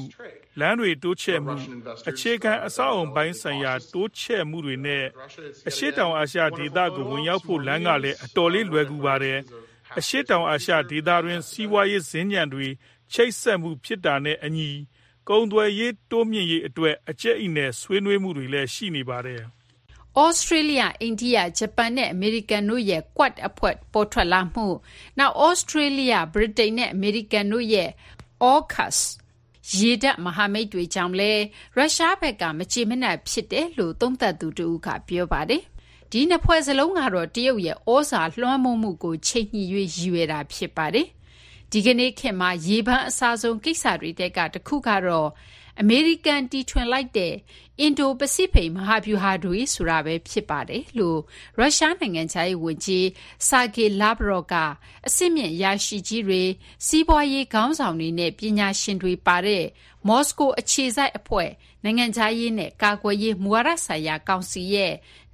လမ်းတွေတိုးချဲ့မှုအခြေခံအဆောက်အအုံပိုင်းဆိုင်ရာတိုးချဲ့မှုတွေနဲ့အရှေ့တောင်အာရှဒေသကိုဝင်ရောက်ဖို့လမ်းကလည်းအတော်လေးလွယ်ကူပါတယ်အရှေ့တောင်အာရှဒေသတွင်စီးပွားရေးစင်ကြံတွေချိတ်ဆက်မှုဖြစ်တာနဲ့အညီကုန်သွယ်ရေးတိုးမြင့်ရေးအတွက်အကျက်အနဲ့ဆွေးနွေးမှုတွေလည်းရှိနေပါတယ်။ဩစတြေးလျ၊အိန္ဒိယ၊ဂျပန်နဲ့အမေရိကန်တို့ရဲ့ Quad အဖွဲ့ပေါ်ထွက်လာမှု၊နောက်ဩစတြေးလျ၊ဗြိတိန်နဲ့အမေရိကန်တို့ရဲ့ AUKUS ရေတပ်မဟာမိတ်တွေကြောင့်လည်းရုရှားဘက်ကမကျေမနပ်ဖြစ်တယ်လို့သုံးသပ်သူတဦးကပြောပါတယ်။ဒီနှစ်ဖွဲ့စလုံးကတော့တရုတ်ရဲ့ဩဇာလွှမ်းမိုးမှုကိုချိန်ညှိ၍ရည်ရွယ်တာဖြစ်ပါတယ်။ဒီကနေ့ခေတ်မှာရေပန်းအစားဆုံးကိစ္စတွေတဲကတစ်ခုကတော့အမေရိကန်တီထွင်လိုက်တဲ့အင်ဒိုပစိဖိတ်မဟာဗျူဟာတွေဆိုတာပဲဖြစ်ပါတယ်လို့ရုရှားနိုင်ငံခြားရေးဝန်ကြီးဆာဂေလာဗရော့ကအစစ်မြင့်ရရှိကြီးတွေစီးပွားရေးခေါင်းဆောင်တွေနဲ့ပညာရှင်တွေပါတဲ့မော်စကိုအခြေစိုက်အဖွဲ့နိုင်ငံခြားရေးနဲ့ကာကွယ်ရေးမူဝါဒဆိုင်ရာကောင်စီရဲ့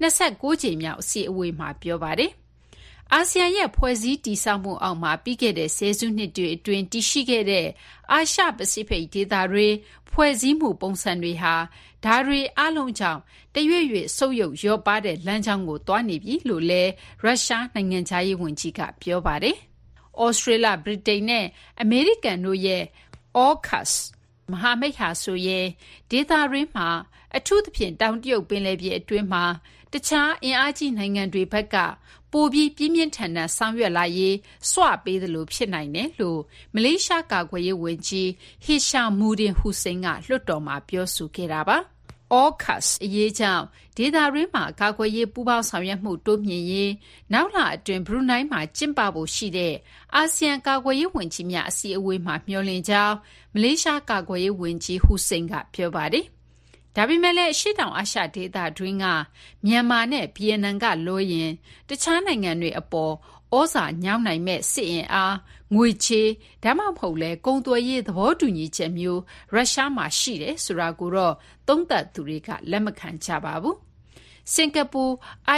29ကြိမ်မြောက်အစည်းအဝေးမှာပြောပါတယ်အာဆီယံရဲ့ဖွဲ့စည်းတည်ဆောက်မှုအောက်မှာပြီးခဲ့တဲ့ဆယ်စုနှစ်တွေအတွင်းတည်ရှိခဲ့တဲ့အာရှပစိဖိတ်ဒေသတွေဖွဲ့စည်းမှုပုံစံတွေဟာဒါတွေအလုံးကြောင့်တရွေ့ရွေ့ဆုပ်ယုပ်ရောပါတဲ့လမ်းကြောင်းကိုသွားနေပြီလို့လည်းရုရှားနိုင်ငံခြားရေးဝန်ကြီးကပြောပါတယ်။ဩစတြေးလျ၊ဗြိတိန်နဲ့အမေရိကန်တို့ရဲ့ AUKUS မဟာမိတ်ဟာဆိုရင်ဒေသတွင်းမှာအထူးသဖြင့်တောင်တရုတ်ပင်လယ်ပြင်အတွင်းမှာတခြားအင်အားကြီးနိုင်ငံတွေဘက်ကပိုပြီးပြင်းပြင်းထန်ထန်ဆောင်ရွက်လာရေးစွပေးသလိုဖြစ်နိုင်တယ်လို့မလေးရှားကာကွယ်ရေးဝန်ကြီးဟီရှာမူဒင်ဟူစိန်ကလွှတ်တော်မှာပြောဆိုခဲ့တာပါ။ AUKUS အရေးကြောင့်ဒေသတွင်းမှာကာကွယ်ရေးပူးပေါင်းဆောင်ရွက်မှုတိုးမြှင့်ရေးနောက်လအတွင်းဘရူနိုင်းမှာကျင်းပဖို့ရှိတဲ့အာဆီယံကာကွယ်ရေးဝန်ကြီးများအစည်းအဝေးမှာမျှော်လင့်ကြောင်းမလေးရှားကာကွယ်ရေးဝန်ကြီးဟူစိန်ကပြောပါတယ်။ဒါပေမဲ့လည်းအရှေ့တောင်အာရှဒေသတွင်းကမြန်မာနဲ့ဗီယက်နမ်ကလွှဲရင်တခြားနိုင်ငံတွေအပေါ်ဩဇာညောင်းနိုင်မဲ့စစ်အင်အားငွေချေးဒါမှမဟုတ်လဲကုန်သွယ်ရေးသဘောတူညီချက်မျိုးရုရှားမှာရှိတယ်ဆိုတာကိုတော့သုံးသပ်သူတွေကလက်မခံကြပါဘူး။စင်ကာပူ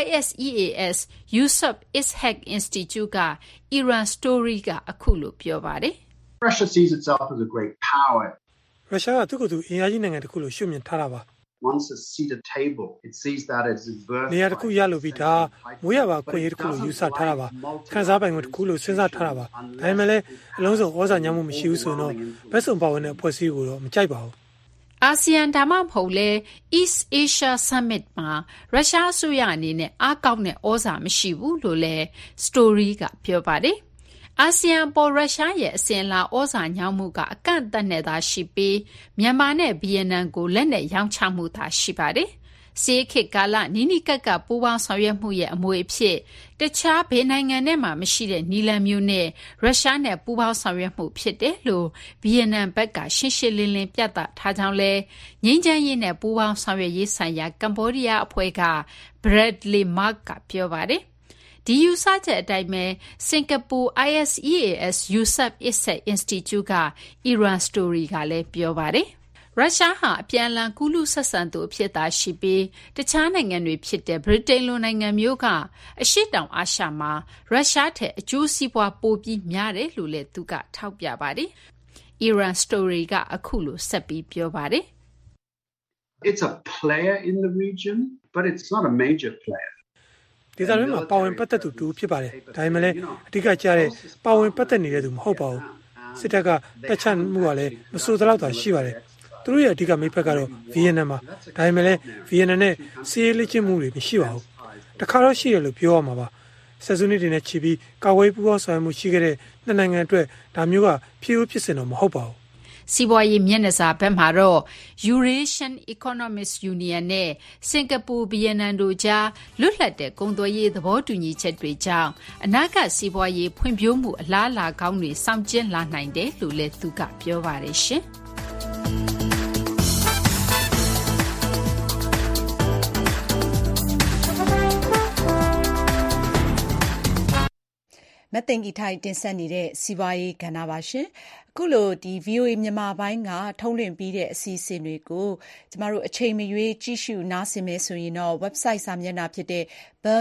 ISEAS Yusof Ishak Institute က Iran Story ကအခုလိုပြောပါတယ်။ Russia sees itself as a great power. ရုရှားကသူ့ကိုယ်သူအင်အားကြီးနိုင်ငံတစ်ခုလို့ရှုမြင်ထားတာပါ once a seated table it sees that as its birth နေရာတစ်ခုရလို့ပြီးဒါမွေးရပါခွင့်ရတစ်ခုလို့ယူဆထားတာပါခန်းစားပိုင်ခွင့်တစ်ခုလို့စဉ်းစားထားတာပါဒါပေမဲ့လည်းအလုံးစုံဩဇာညောင်းမှုမရှိဘူးဆိုတော့ဘက်စုံပါဝင်တဲ့အဖွဲ့အစည်းကိုတော့မကြိုက်ပါဘူးအာဆီယံဒါမှမဟုတ်လဲ East Asia Summit မှာရုရှားအစိုးရအနေနဲ့အားကောင်းတဲ့ဩဇာမရှိဘူးလို့လဲ Story ကပြောပါတယ်အာဆီယံပေါ်ရုရှားရဲ့အစဉ်အလာဩဇာညောင်းမှုကအကန့်အသတ်နဲ့သာရှိပြီးမြန်မာနဲ့ဗီယက်နမ်ကိုလက်နက်ရောင်းချမှုသာရှိပါတယ်။စစ်ခေတ်ကာလနီးနီးကပ်ကပ်ပူးပေါင်းဆောင်ရွက်မှုရဲ့အမွေအဖြစ်တခြားဘယ်နိုင်ငံနဲ့မှမရှိတဲ့နီလန်မျိုးနဲ့ရုရှားနဲ့ပူးပေါင်းဆောင်ရွက်မှုဖြစ်တယ်လို့ဗီယက်နမ်ဘက်ကရှင်းရှင်းလင်းလင်းပြသထားကြောင်းလဲငြိမ်းချမ်းရေးနဲ့ပူးပေါင်းဆောင်ရွက်ရေးဆိုင်ရာကမ္ဘောဒီးယားအဖွဲ့က Bradley Mark ကပြောပါတယ်။ဒီယူဆချက်အတိုင်းပဲစင်ကာပူ ISEAS Yusof Ishak Institute က Iran Story ကလည်းပြောပါတယ်။ရုရှားဟာအပြန်အလှန်ကူးလူဆက်ဆံသူအဖြစ်သာရှိပြီးတခြားနိုင်ငံတွေဖြစ်တဲ့ဗြိတိန်လိုနိုင်ငံမျိုးကအရှေ့တောင်အာရှမှာရုရှားထက်အကျိုးစီးပွားပိုပြီးများတယ်လို့လည်းသူကထောက်ပြပါတယ်။ Iran Story ကအခုလိုဆက်ပြီးပြောပါတယ်။ It's a player in the region but it's not a major player ဒေသတွင်းမှာပါဝင်ပတ်သက်သူတူဖြစ်ပါတယ်။ဒါပေမဲ့လည်းအဓိကကျတဲ့ပါဝင်ပတ်သက်နေတဲ့သူမဟုတ်ပါဘူး။စစ်တပ်ကတက်ချမှုကလည်းမဆိုးသလောက်သာရှိပါတယ်။သူတို့ရဲ့အဓိကမိတ်ဖက်ကတော့ဗီယက်နမ်ပါ။ဒါပေမဲ့လည်းဗီယက်နမ်နဲ့စီးရေးလက်ကျင့်မှုတွေမရှိပါဘူး။တခါတော့ရှိတယ်လို့ပြောရမှာပါ။ဆက်စုနှစ်တွေနဲ့ချီပြီးကာဝေးပူးပေါင်းဆောင်ရွက်မှုရှိခဲ့တဲ့နှစ်နိုင်ငံအတွက်ဒါမျိုးကဖြစ်ဦးဖြစ်စင်တော့မဟုတ်ပါဘူး။စီးပွားရေးမျက်နှာစာဘက်မှာတော့ Eurasian Economic Union နဲ့စင်ကာပူဗီယက်နမ်တို့ကြားလွတ်လပ်တဲ့ကုန်သွယ်ရေးသဘောတူညီချက်တွေကြောင့်အနာဂတ်စီးပွားရေးဖွံ့ဖြိုးမှုအလားအလာကောင်းတွေဆောင်ကျဉ်လာနိုင်တယ်လို့လည်းသူကပြောပါတယ်ရှင်။မသိင်္ဂီထိုက်တင်ဆက်နေတဲ့စီးပွားရေးကဏ္ဍပါရှင်။အခုလိုဒီ VOA မြန်မာပိုင်းကထုတ်လွှင့်ပြီးတဲ့အစီအစဉ်တွေကိုကျမတို့အချိန်မရွေးကြည့်ရှုနားဆင်မယ်ဆိုရင်တော့ website စာမျက်နှာဖြစ်တဲ့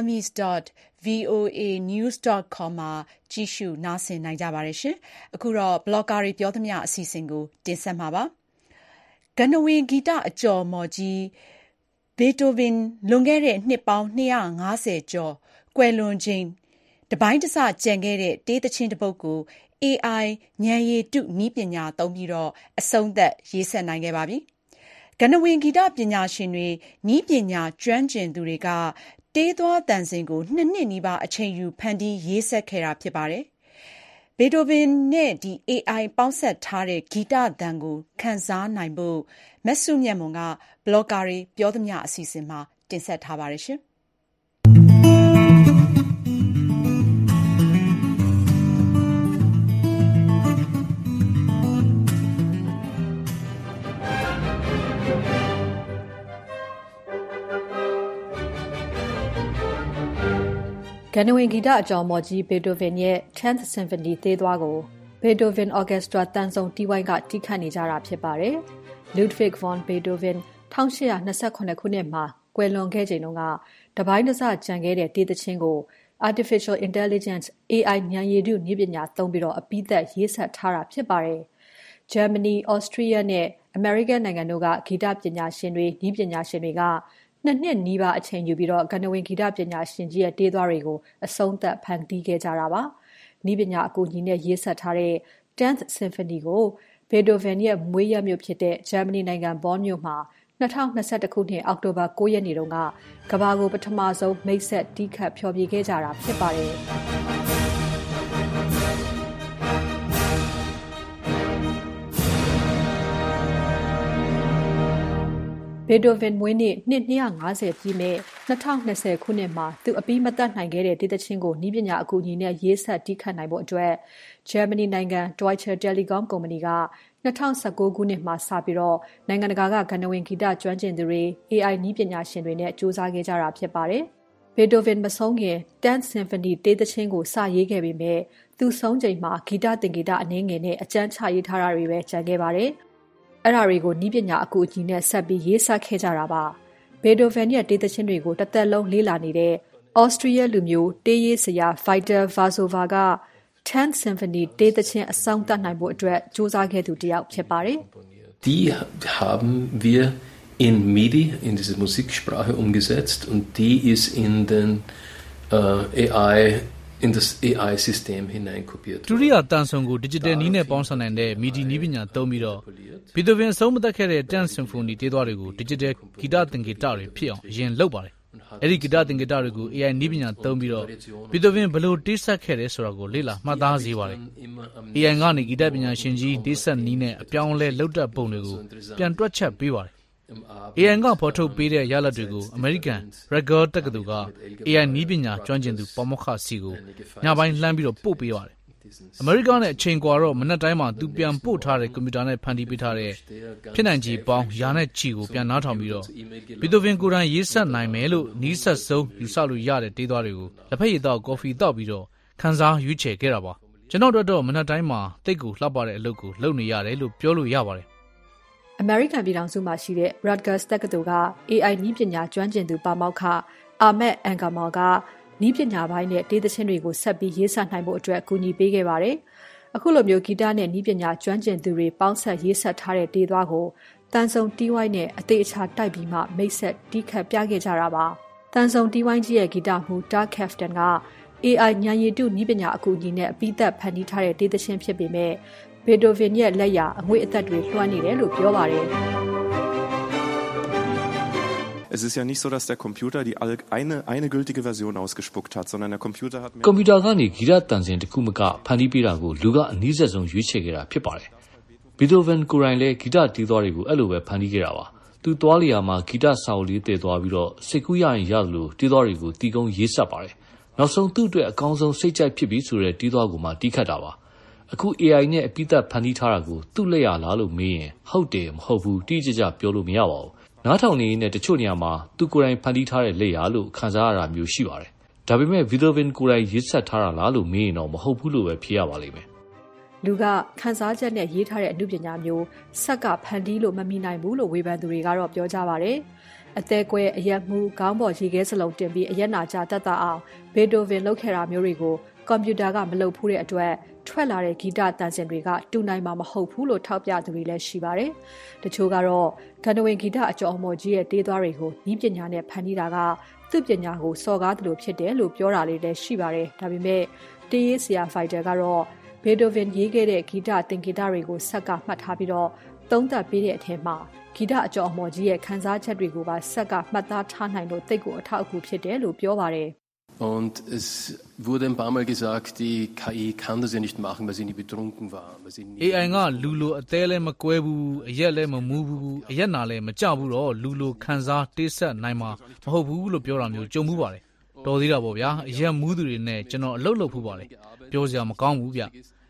burmese.voanews.com မှာကြည့်ရှုနားဆင်နိုင်ကြပါတယ်ရှင်။အခုတော့ blogger တွေပြောသမျှအစီအစဉ်ကိုတင်ဆက်မှာပါ။ကနဝင်ဂီတအကျော်မော်ကြီးဘေတိုဗင်လွန်ခဲ့တဲ့နှစ်ပေါင်း250ကျော်ကွယ်လွန်ချိန်တပိုင်းတစကြံခဲ့တဲ့တေးသချင်းတစ်ပုဒ်ကို AI ဉာဏ်ရည်တုနည်းပညာသုံးပြီးတော့အဆုံးသတ်ရေးဆက်နိုင်ခဲ့ပါပြီ။ကနဝင်ဂီတပညာရှင်တွေနည်းပညာကျွမ်းကျင်သူတွေကတေးသွားတန်စင်ကို2နှစ်နီးပါးအချိန်ယူဖန်တီးရေးဆက်ခဲ့တာဖြစ်ပါတယ်။ဘေတိုဗင်နဲ့ဒီ AI ပေါင်းစပ်ထားတဲ့ဂီတသံကိုခန်းစားနိုင်ဖို့မက်ဆုမြတ်မွန်ကဘလော့ကာတွေပြောသမျှအစီအစဉ်မှာတင်ဆက်ထားပါတယ်ရှင်။ကနဝင်ဂီတအကြောင်းမော်ကြီးဘေတိုဗင်ရဲ့ 10th Symphony သေးသွားကိုဘေတိုဗင် Orchestra တန်ဆုံတီးဝိုင်းကတီးခတ်နေကြတာဖြစ်ပါတယ်။ Ludwig von Beethoven 1828ခုနှစ်မှာကွယ်လွန်ခဲ့ချိန်တုန်းကတပိုင်းတစကြံခဲ့တဲ့တေးသချင်းကို Artificial Intelligence AI ဉာဏ်ရည်တုနည်းပညာသုံးပြီးတော့အပြီးသက်ရေးဆက်ထားတာဖြစ်ပါတယ်။ Germany, Austria နဲ့ American နိုင်ငံတို့ကဂီတပညာရှင်တွေနည်းပညာရှင်တွေက2နှစ်နီးပါးအချိန်ယူပြီးတော့ကနဝင်ဂီတပညာရှင်ကြီးရဲ့တေးသွားတွေကိုအဆုံးသတ်ဖန်တီးခဲ့ကြတာပါ။နည်းပညာအကူအညီနဲ့ရေးဆက်ထားတဲ့ 10th Symphony ကိုဘေတိုဗင်ရဲ့မွေးရမြို့ဖြစ်တဲ့ဂျာမနီနိုင်ငံဘော်မြို့မှာ2021ခုနှစ်အောက်တိုဘာ9ရက်နေ့တုန်းကကမ္ဘာကိုပထမဆုံးမိတ်ဆက်တီးခတ်ဖျော်ဖြေခဲ့ကြတာဖြစ်ပါတယ်။ဘေတိုဗင်မွေးနေ့နှစ်250ပြည့်မဲ့2020ခုနှစ်မှာသူအပြီးမသတ်နိုင်ခဲ့တဲ့တေးသချင်းကိုနည်းပညာအကူအညီနဲ့ရေးဆက်တီးခတ်နိုင်ဖို့အတွက်ဂျာမနီနိုင်ငံ Deutsche Telekom ကုမ္ပဏီက2019ခုနှစ်မှာစပြီးတော့နိုင်ငံတကာကကနဝင်ဂီတကျွမ်းကျင်သူတွေ AI နည်းပညာရှင်တွေနဲ့စူးစမ်းခဲ့ကြတာဖြစ်ပါတယ်။ဘေတိုဗင်မဆုံးခင် 10th Symphony တေးသချင်းကိုစရေးခဲ့ပေမဲ့သူဆုံးချိန်မှာဂီတသင်္ကေတအနည်းငယ်နဲ့အကျဉ်းချရေးထားတာတွေပဲကျန်ခဲ့ပါတယ်။အဲ့ဒါတွေကိုနည်းပညာအကူအညီနဲ့ဆက်ပြီးရေးဆက်ခဲ့ကြတာပါဘေတိုဗန်ရဲ့တေးသချင်းတွေကိုတစ်သက်လုံးလေ့လာနေတဲ့ဩစတြီးယားလူမျိုးတေးရေးဆရာ Vital Vazova က 10th Symphony တေးသချင်းအဆုံးသတ်နိုင်ဖို့အတွက်ကြိုးစားခဲ့သူတစ်ယောက်ဖြစ်ပါတယ်။ Die haben wir in MIDI in diese Musiksprache umgesetzt und die ist in den AI in das AI system hineinkopiert ဒုတိယတန်ဆုံကို digital နည်းနဲ့ပေါင်းစပ်နိုင်တဲ့ MIDI နည်းပညာသုံးပြီးတော့ဘီတိုဗင်အဆုံးမသတ်ခဲ့တဲ့ 10th Symphony တေးသွားတွေကို digital ဂီတသင်္ကေတတွေဖြစ်အောင်အရင်လုပ်ပါတယ်အဲ့ဒီဂီတသင်္ကေတတွေကို AI နည်းပညာသုံးပြီးတော့ဘီတိုဗင်ဘယ်လိုတေးဆက်ခဲ့တယ်ဆိုတာကိုလေ့လာမှတ်သားစေပါတယ် AI ကနေဂီတပညာရှင်ကြီးတေးဆက်နည်းနဲ့အပြောင်းအလဲလုပ်တတ်ပုံတွေကိုပြန်တွက်ချက်ပေးပါတယ်AI ကဖော်ထုတ်ပေးတဲ့ရလဒ်တွေကို American Record တက္ကသိုလ်က AI နည်းပညာကျွမ်းကျင်သူပါမောက္ခစီကိုညပိုင်းလှမ်းပြီးတော့ပို့ပေးပါတယ်။ America နဲ့အချိန်ကွာတော့မနက်တိုင်းမှာသူပြန်ပို့ထားတဲ့ကွန်ပျူတာနဲ့ဖန်တီးပေးထားတဲ့ဖြစ်နိုင်ခြေပေါင်းရာနဲ့ချီကိုပြန်နားထောင်ပြီးတော့ဘီတိုဗင်ကိုယ်တိုင်ရေးဆက်နိုင်မယ်လို့နီးစပ်ဆုံးယူဆလို့ရတဲ့တေးသွားတွေကိုလက်ဖက်ရည်တောက်ကော်ဖီတောက်ပြီးတော့ခန်းစားရွေးချယ်ခဲ့တာပါ။ကျွန်တော်တို့တော့မနက်တိုင်းမှာတိတ်ကိုလှပတဲ့အလုပ်ကိုလုပ်နေရတယ်လို့ပြောလို့ရပါတယ်။ American ပြည်ထောင်စုမှာရှိတဲ့ Rutgers တက္ကသိုလ်က AI နည်းပညာကျွမ်းကျင်သူပါမောက္ခ Ahmed Angamal ကနည်းပညာပိုင်းနဲ့တေးသချင်းတွေကိုဆက်ပြီးရေးဆက်နိုင်ဖို့အတွက်အကူအညီပေးခဲ့ပါတယ်။အခုလိုမျိုးဂီတနဲ့နည်းပညာကျွမ်းကျင်သူတွေပေါင်းဆက်ရေးဆက်ထားတဲ့တေးသွားကိုတန်ဆုံတီးဝိုင်းနဲ့အသေးအချာတိုက်ပြီးမှမိတ်ဆက်တီးခတ်ပြခဲ့ကြတာပါ။တန်ဆုံတီးဝိုင်းကြီးရဲ့ဂီတမှူး Dark Kaftan က AI ဉာဏ်ရည်တုနည်းပညာအကူအညီနဲ့အပြီးသက်ဖန်တီးထားတဲ့တေးသချင်းဖြစ်ပေမဲ့ဘေတိုဗင်ရဲ့လက်ရာအငွေ့အသက်တွေလွှမ်းနေတယ်လို့ပြောပါတယ်။ Es ist ja nicht so, dass der Computer eine gültige Version ausgespuckt hat, sondern der Computer hat ကွန်ပျူတာကနေဂီတတန်စင်တစ်ခုမှကဖန်တီးပေးတာကိုလူကအနည်းဆုံးရွေးချယ်ခဲ့တာဖြစ်ပါတယ်။ဘီတိုဗန်ကိုယ်တိုင်လည်းဂီတတီးသွားတွေကိုအဲ့လိုပဲဖန်တီးခဲ့တာပါ။သူသွားလျာမှာဂီတစာအုပ်လေးတည်သွားပြီးတော့စိတ်ကူးရရင်ရလို့တီးသွားတွေကိုတီးကုန်းရေးဆက်ပါတယ်။နောက်ဆုံးသူ့အတွက်အကောင်းဆုံးစိတ်ကြိုက်ဖြစ်ပြီးဆိုတဲ့တီးသွားကိုမှတီးခတ်တာပါ။အခု AI နဲ့အပိသက်ဖန်တီးထားတာကိုသူ့လက်ရလားလို့မေးရင်ဟုတ်တယ်မဟုတ်ဘူးတိကျကျပြောလို့မရပါဘူး။နားထောင်နေနဲ့တချို့နေရာမှာသူကိုယ်တိုင်ဖန်တီးထားတဲ့လက်ရလို့ခံစားရတာမျိုးရှိပါတယ်။ဒါပေမဲ့ဗီတိုဗင်ကိုယ်တိုင်ရေးဆက်ထားတာလားလို့မေးရင်တော့မဟုတ်ဘူးလို့ပဲဖြေရပါလိမ့်မယ်။လူကခန်းစားချက်နဲ့ရေးထားတဲ့အမှုပညာမျိုးဆက်ကဖန်တီးလို့မမီနိုင်ဘူးလို့ဝေဖန်သူတွေကတော့ပြောကြပါတယ်။အသေးကွဲအရက်မှုခေါင်းပေါ်ရေခဲစလုံးတင်ပြီးအရက်နာကြတတ်တာအောင်ဘေတိုဗင်လုပ်ခဲ့တာမျိုးတွေကိုကွန်ပျူတာကမလုပ်ဘူးတဲ့အတွက်ထွက်လာတဲ့ဂီတတန်ဆင်တွေကတူနိုင်မှာမဟုတ်ဘူးလို့ထောက်ပြသူတွေလည်းရှိပါတယ်။တချို့ကတော့ဂန္ဓဝင်ဂီတအကျော်အမော်ကြီးရဲ့တေးသွားတွေကိုနည်းပညာနဲ့ဖန်တီးတာကသူ့ပညာကိုစော်ကားသလိုဖြစ်တယ်လို့ပြောတာလေးလည်းရှိပါတယ်။ဒါပေမဲ့တေးရေးဆရာဖိုက်တာကတော့ဘေတိုဗင်ရေးခဲ့တဲ့ဂီတသင်္ကေတတွေကိုဆက်ကမှတ်ထားပြီးတော့သုံးသပ်ပေးတဲ့အထက်မှာဂီတအကျော်အမော်ကြီးရဲ့ခန်းစားချက်တွေကိုပါဆက်ကမှတ်သားထားနိုင်လို့တိတ်ကိုအထောက်အကူဖြစ်တယ်လို့ပြောပါတယ်။ Und es wurde ein paar Mal gesagt, die KI kann das ja nicht machen, weil sie nie betrunken war. AI ကလူလိုအသေးလည်းမကွဲဘူးအရက်လည်းမမူးဘူးအရက်နာလည်းမကြဘူးတော့လူလိုခံစားတိစက်နိုင်မှာမဟုတ်ဘူးလို့ပြောတာမျိုးကြုံမှုပါတယ်တော်သေးတာပေါ့ဗျာအရက်မူးသူတွေနဲ့ကျွန်တော်အလုပ်လုပ်ဖူးပါတယ်ပြောစရာမကောင်းဘူးဗျ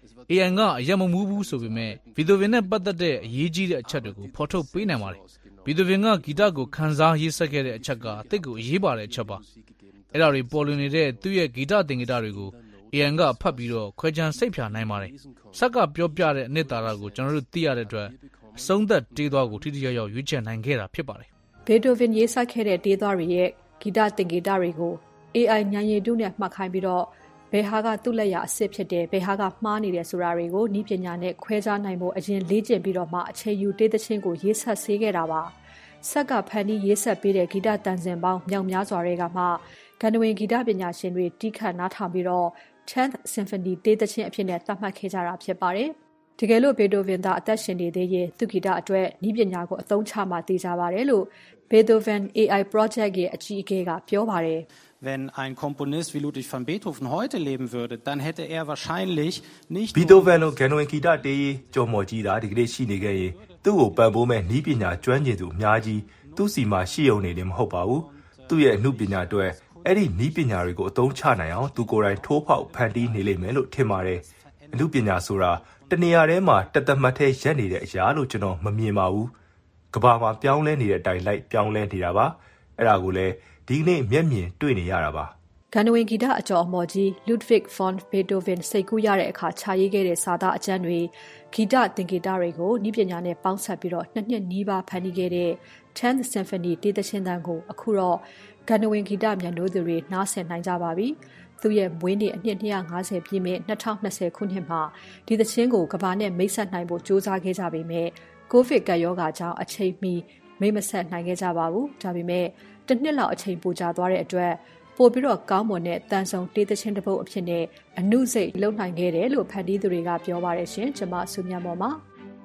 AI ကအရက်မမူးဘူးဆိုပေမဲ့ဗီတိုဗင်နဲ့ပတ်သက်တဲ့အရေးကြီးတဲ့အချက်တွေကိုဖော်ထုတ်ပေးနိုင်ပါတယ်ဗီတိုဗင်ကဂီတကိုခံစားရေးဆက်ခဲ့တဲ့အချက်ကအသိကိုအရေးပါတဲ့အချက်ပါအဲ့ဒါတွေပေါ်လွင်နေတဲ့သူ့ရဲ့ဂီတသင်္ကေတတွေကို AI ကဖတ်ပြီးတော့ခွဲခြမ်းစိတ်ဖြာနိုင်ပါတယ်ဆက်ကပြောပြတဲ့အနှစ်သာရကိုကျွန်တော်တို့သိရတဲ့အတွက်အဆုံးသက်တေးသွားကိုထိထိရောက်ရောက်ရွေးချယ်နိုင်ခဲ့တာဖြစ်ပါတယ်ဘေတိုဗင်ရေးဆက်ခဲ့တဲ့တေးသွားတွေရဲ့ဂီတသင်္ကေတတွေကို AI ဉာဏ်ရည်တုနဲ့မှတ်ခိုင်းပြီးတော့ဘယ်ဟာကသူ့လက်ရအစ်စ်ဖြစ်တယ်ဘယ်ဟာကမှားနေတယ်ဆိုတာတွေကိုနည်းပညာနဲ့ခွဲခြားနိုင်ဖို့အရင်လေ့ကျင့်ပြီးတော့မှအခြေယူတေးသချင်းကိုရေးဆက်ဆေးခဲ့တာပါဆက်ကဖန်တီးရေးဆက်ပေးတဲ့ဂီတတန်ဆင်ပေါင်းမြောက်များစွာတွေကမှဂန္ဓဝင်ဂီတပညာရှင်တွေတီးခတ်နားထောင်ပြီးတော့ 10th Symphony တေးသချင်းအဖြစ်နဲ့သတ်မှတ်ခဲ့ကြတာဖြစ်ပါတယ်တကယ်လို့ဘေတိုဗင်သာအသက်ရှင်နေသေးရင်သူဂီတအတွက်နည်းပညာကိုအသုံးချမှသိကြပါတယ်လို့ Beethoven AI Project ရဲ့အကြီးအကဲကပြောပါတယ် Wenn ein Komponist wie Ludwig van Beethoven heute leben würde, dann hätte er wahrscheinlich nicht Beethoven လို့ Gano ဂီတတေးကြော်မော်ကြီးတာဒီကနေ့ရှိနေခဲ့ရင်သူ့ကိုပံ့ပိုးမဲ့နည်းပညာကျွမ်းကျင်သူအများကြီးသူ့စီမှာရှိုံနေတယ်မဟုတ်ပါဘူးသူ့ရဲ့အမှုပညာအတွက်အဲ့ဒီနည်းပညာတွေကိုအသုံးချနိုင်အောင်သူကိုယ်တိုင်ထိုးဖောက်ဖန်တီးနေလိမ့်မယ်လို့ထင်ပါတယ်အမှုပညာဆိုတာတနေရာထဲမှာတသက်မှတ်ထဲရက်နေတဲ့အရာလို့ကျွန်တော်မမြင်ပါဘူးကဘာမှာပြောင်းလဲနေတဲ့အတိုင်းလိုက်ပြောင်းလဲနေတာပါအဲ့ဒါကိုလည်းဒီနေ့မျက်မြင်တွေ့နေရတာပါဂန္ဓဝင်ဂီတအကျော်အမော်ကြီး Ludwig von Beethoven စိတ်ကူးရတဲ့အခါခြာရေးခဲ့တဲ့စာသားအကျမ်းတွေဂီတသင်္ကေတတွေကိုနည်းပညာနဲ့ပေါင်းစပ်ပြီးတော့နှစ်နှစ်နီးပါးဖန်တီးခဲ့တဲ့ 10th Symphony တေးသချင်းတန်းကိုအခုတော့ဂန္ဓဝင်ဂီတမြန်လို့သူတွေနားဆင်နိုင်ကြပါပြီသူရဲ့မွေးနေ့အနှစ်250ပြည့်မဲ့2020ခုနှစ်မှာဒီသချင်းကိုကမ္ဘာနဲ့မိတ်ဆက်နိုင်ဖို့ကြိုးစားခဲ့ကြပေမဲ့ကိုဗစ်ကပ်ရောဂါကြောင့်အချိန်မီမိတ်မဆက်နိုင်ခဲ့ကြပါဘူးဒါပေမဲ့တစ်နှစ်လောက်အချိန်ပိုကြာသွားတဲ့အတွက်ပို့ပြီးတော့ကောင်းမွန်တဲ့တန်ဆုံတေးသချင်းတစ်ပုဒ်အဖြစ်နဲ့အနုစိတ်လုံနိုင်ခဲ့တယ်လို့ဖန်တီးသူတွေကပြောပါတယ်ရှင်ကျွန်မဆုမြတ်မော်ပါ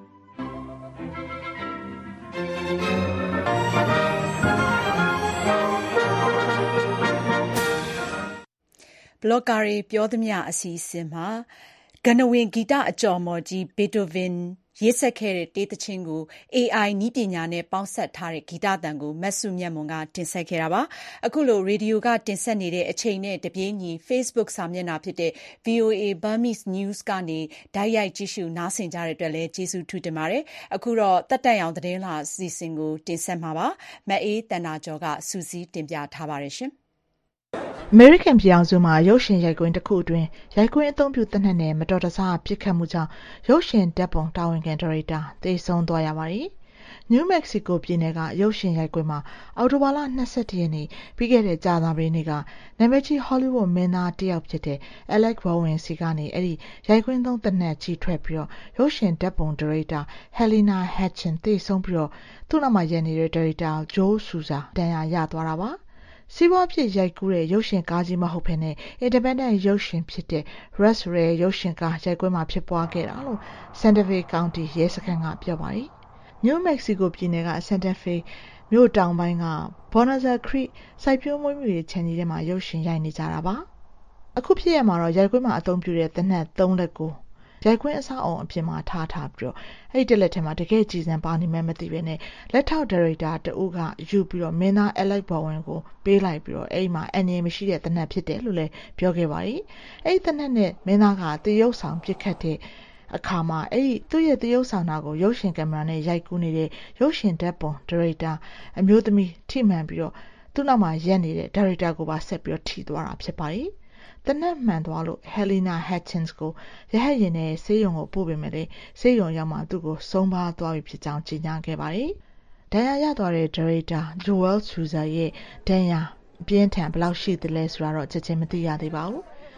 ဘလော့ဂါတွေပြောသမျှအစီအစဉ်မှာဂန္ဓဝင်ဂီတအကျော်မော်ကြီးဘေတိုဗင်ရေးဆက်ခဲ့တဲ့တေးသချင်းကို AI နည်းပညာနဲ့ပေါင်းစပ်ထားတဲ့ဂီတသံကိုမတ်စုမြတ်မွန်ကတင်ဆက်ခဲ့တာပါအခုလိုရေဒီယိုကတင်ဆက်နေတဲ့အချိန်နဲ့တပြေးညီ Facebook စာမျက်နှာဖြစ်တဲ့ VOA Burmese News ကနေတိုက်ရိုက်ကြည့်ရှုနားဆင်ကြတဲ့အတွက်လည်းကျေးဇူးထူးတင်ပါတယ်အခုတော့တက်တက်အောင်သတင်းလာအစီအစဉ်ကိုတင်ဆက်မှာပါမအေးတန်နာကျော်ကစူးစီးတင်ပြထားပါတယ်ရှင်အမေရိကန်ပြည်အောင်စုမှာရုပ်ရှင်ရိုက်ကွင်းတစ်ခုအတွင်းရိုက်ကွင်းအသုံးပြုတနက်နဲ့မတော်တဆပစ်ခတ်မှုကြောင့်ရုပ်ရှင်တပ်ပုံတာဝန်ခံဒါရိုက်တာသေဆုံးသွားရပါတယ်။ New Mexico ပြည်နယ်ကရုပ်ရှင်ရိုက်ကွင်းမှာအောက်တိုဘာလ22ရက်နေ့ပြီးခဲ့တဲ့ကြာသပတေးနေ့ကနာမည်ကြီး Hollywood မင်းသားတစ်ယောက်ဖြစ်တဲ့ Alec Baldwin စီကနေအဲ့ဒီရိုက်ကွင်းသုံးတနက်ကြီးထွက်ပြီးတော့ရုပ်ရှင်တပ်ပုံဒါရိုက်တာ Helena Hatchin သေဆုံးပြီးတော့သူ့နောက်မှာရပ်နေတဲ့ဒါရိုက်တာ Joe Souza ဒဏ်ရာရသွားတာပါ။စီးပွားဖြစ်ရိုက်ကူးတဲ့ရုပ်ရှင်ကားကြီးမဟုတ်ဘဲနဲ့ Independent ရုပ်ရှင်ဖြစ်တဲ့ Red Rare ရုပ်ရှင်ကားရိုက်ကွင်းမှာဖြစ်ပွားခဲ့တာလို့ Santa Fe County ရဲစခန်းကပြောပါတယ်။ New Mexico ပြည်နယ်က Santa Fe မြို့တောင်ပိုင်းက Bonanza Creek စိုက်ပျိုးမွေးမြူရေးခြံကြီးထဲမှာရုပ်ရှင်ရိုက်နေကြတာပါ။အခုဖြစ်ရမှာတော့ရိုက်ကွင်းမှာအသုံးပြုတဲ့သေနတ်3လက်ကိုရိုက်ခွင်းအဆောက်အုံအပြင်မှာထားပြီးတော့အဲ့ဒီတက်လက်ထဲမှာတကယ်ကြည်စံပါနေမှမသိပဲနဲ့လက်ထောက်ဒါရိုက်တာတဦးကယူပြီးတော့မင်းသား Alec Baldwin ကိုပေးလိုက်ပြီးတော့အဲ့ဒီမှာအန်ရမရှိတဲ့တနက်ဖြစ်တယ်လို့လည်းပြောခဲ့ပါတယ်အဲ့ဒီတနက်နဲ့မင်းသားကတရုပ်ဆောင်ပြစ်ခတ်တဲ့အခါမှာအဲ့ဒီသူ့ရဲ့တရုပ်ဆောင်တာကိုရုပ်ရှင်ကင်မရာနဲ့ရိုက်ကူးနေတဲ့ရုပ်ရှင်ဓာတ်ပုံဒါရိုက်တာအမျိုးသမီးထိမှန်ပြီးတော့သူ့နောက်မှာရက်နေတဲ့ဒါရိုက်တာကိုပါဆက်ပြီးတော့ထိသွားတာဖြစ်ပါတယ်တနက်မှန်သွားလို့ Helena Hatchins ကိုရဟတ်ရင်နဲ့ဆေးရုံကိုပို့ပေးမယ်လေဆေးရုံရောက်မှသူ့ကိုဆုံးပါသွားပြီဖြစ်ကြောင်းကြေညာခဲ့ပါတယ်။ဒဏ်ရာရသွားတဲ့ဒါရိုက်တာ Joel Souza ရဲ့ဒဏ်ရာပြင်းထန်ဘယ်လောက်ရှိသလဲဆိုတာတော့ချက်ချင်းမသိရသေးပါဘူး။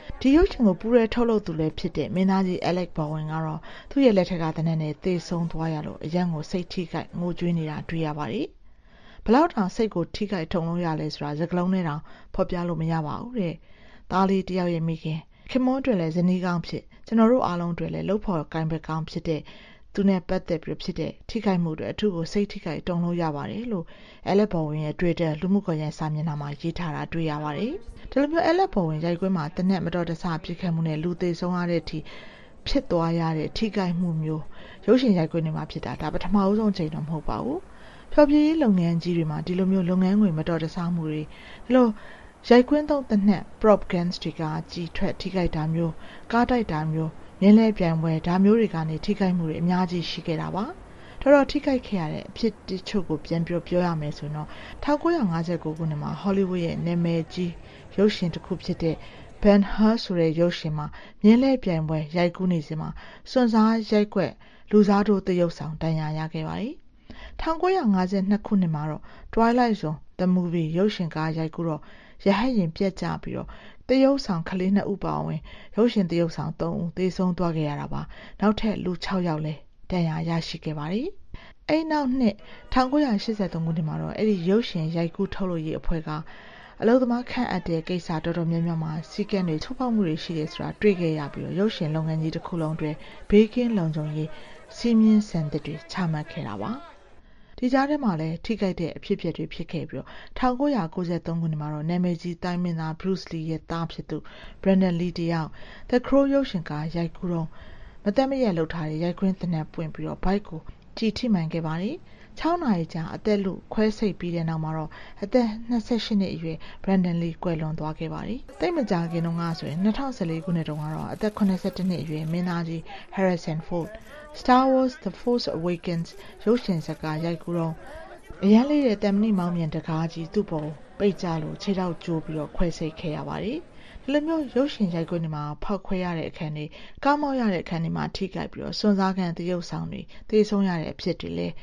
ဒီရုပ်ရှင်ကိုပူရဲထုတ်လုပ်သူလည်းဖြစ်တဲ့မင်းသားကြီး Alec Baldwin ကတော့သူ့ရဲ့လက်ထက်ကတနက်နဲ့သေဆုံးသွားရလို့အရန်ကိုစိတ်ထိခိုက်ငိုကြွေးနေတာတွေ့ရပါတယ်ဘလောက်တောင်စိတ်ကိုထိခိုက်ထုံလို့ရလဲဆိုတာစကားလုံးနဲ့တောင်ဖော်ပြလို့မရပါဘူးတဲ့သားလေးတယောက်ရဲ့မိခင်ခင်မွန်းတွေလည်းဇနီးကောင်းဖြစ်ကျွန်တော်တို့အားလုံးတွေလည်းလှုပ်ဖော်ကိုင်ဘက်ကောင်းဖြစ်တဲ့သူနဲ့ပတ်သက်ပြီးဖြစ်တဲ့ထိခိုက်မှုတွေအထူးကိုစိတ်ထိခိုက်တုံလို့ရပါတယ်လို့ Alec Baldwin ရဲ့ Twitter လူမှုကွန်ရက်စာမျက်နှာမှာရေးထားတာတွေ့ရပါတယ်ဒီလိုမျိုး Alec Baldwin ရိုက်ကွင်းမှာတနက်မတော်တဆဖြစ်ခဲ့မှုနဲ့လူသေဆုံးရတဲ့အထိဖြစ်သွားရတဲ့ထိခိုက်မှုမျိုးရုပ်ရှင်ရိုက်ကွင်းတွေမှာဖြစ်တာဒါပထမဦးဆုံးချိန်တော့မဟုတ်ပါဘူးဖျော်ဖြေရေးလုပ်ငန်းကြီးတွေမှာဒီလိုမျိုးလုပ်ငန်းငွေမတော်တဆမှုတွေဒီလိုရိုက်ကွင်းသုံးတနက် prop guns တွေကကြီးထွက်ထိခိုက်တာမျိုးကားတိုက်တာမျိုးမြင်းလဲပြိုင်ပွဲဒါမျိုးတွေကနေထိခိုက်မှုတွေအများကြီးရှိခဲ့တာပါတော်ထိခိုက်ခဲ့ရတဲ့အဖြစ်တချို့ကိုပြန်ပြောရမယ်ဆိုတော့1959ခုနှစ်မှာ Hollywood ရဲ့နာမည်ကြီးရုပ်ရှင်တစ်ခုဖြစ်တဲ့ Ben-Hur ဆိုတဲ့ရုပ်ရှင်မှာမြင်းလဲပြိုင်ပွဲရိုက်ကူးနေစဉ်မှာစွန့်စားရိုက်ကွက်လူစားတို့တရုပ်ဆောင်တန်ရာရခဲ့ပါတယ်1952ခုနှစ်မှာတော့ Twilight Zone the movie ရုပ်ရှင်ကားရိုက်ကူးတော့ရဟတ်ရင်ပြက်ကျပြီးတော့တရုပ်ဆောင်ကလေး2ဦးပါဝင်ရုပ်ရှင်တရုပ်ဆောင်3ဦးသေဆုံးသွားခဲ့ရတာပါနောက်ထပ်လူ6ယောက်လည်းတန်ရာရရှိခဲ့ပါတယ်အဲ့နောက်နှစ်1983ခုနှစ်မှာတော့အဲ့ဒီရုပ်ရှင်ရိုက်ကူးထုတ်လို့ရေးအဖွဲ့ကအလုပ်သမားခန့်အပ်တဲ့ကိစ္စတော်တော်များများမှာစီကံတွေချိုးဖောက်မှုတွေရှိတယ်ဆိုတာတွေ့ခဲ့ရပြီးတော့ရုပ်ရှင်လုပ်ငန်းကြီးတစ်ခုလုံးတွင်ဘေးကင်းလုံခြုံရေးစီမင်းစံသစ်တွေချမှတ်ခဲ့တာပါဒီကြားထဲမှာလည်းထိခိုက်တဲ့အဖြစ်အပျက်တွေဖြစ်ခဲ့ပြီးတော့1993ခုနှစ်မှာတော့နာမည်ကြီးတိုင်းမင်းသား Bruce Lee ရဲ့သားဖြစ်သူ Brandon Lee တယောက် The Crow ရုပ်ရှင်ကားရိုက်ကူးတော့မသက်မရက်လှုပ်ထားတဲ့ရိုက်ခွင်းသနက်ပွင့်ပြီးတော့ဘိုက်ကိုကြည်ထိမှန်ခဲ့ပါတယ်6နာရီကြာအသက်လူခွဲစိတ်ပြီးတဲ့နောက်မှာတော့အသက်28နှစ်အရွယ် Brandon Lee ကွယ်လွန်သွားခဲ့ပါတယ်တိတ်မကြာခင်တုန်းကဆိုရင်2014ခုနှစ်တုန်းကတော့အသက်81နှစ်အရွယ်မင်းသားကြီး Harrison Ford Star Wars The Force Awakens ရုပ်ရှင်ဇာတ်ကားရိုက်ကူးတော့အရန်လေးတဲ့တမ်မဏိမောင်းမြန်တကားကြီးသူ့ပေါ်ပိတ်ကြလို့ခြေထောက်ကျိုးပြီးတော့ခွဲစိတ်ခဲ့ရပါတယ်ဒီလိုမျိုးရုပ်ရှင်ရိုက်ကွင်းတွေမှာဖောက်ခွဲရတဲ့အခန်းတွေကားမောက်ရတဲ့အခန်းတွေမှာထိခိုက်ပြီးတော့စွန့်စားခံတရုပ်ဆောင်တွေသေဆုံးရတဲ့အဖြစ်တွေလည်း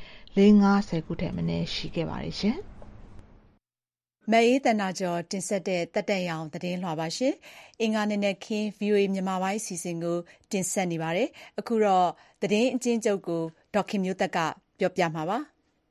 50ခုထက်မနည်းရှိခဲ့ပါတယ်ရှင်မအေးတနာကျော်တင်ဆက်တဲ့တက်တက်ရောင်သတင်းလွှာပါရှင်အင်္ဂါနေ့နဲ့ခင်း VOA မြန်မာပိုင်းအစီအစဉ်ကိုတင်ဆက်နေပါတယ်အခုတော့သတင်းအကျဉ်းချုပ်ကိုဒေါက်ခင်မျိုးသက်ကပြောပြမှာပါ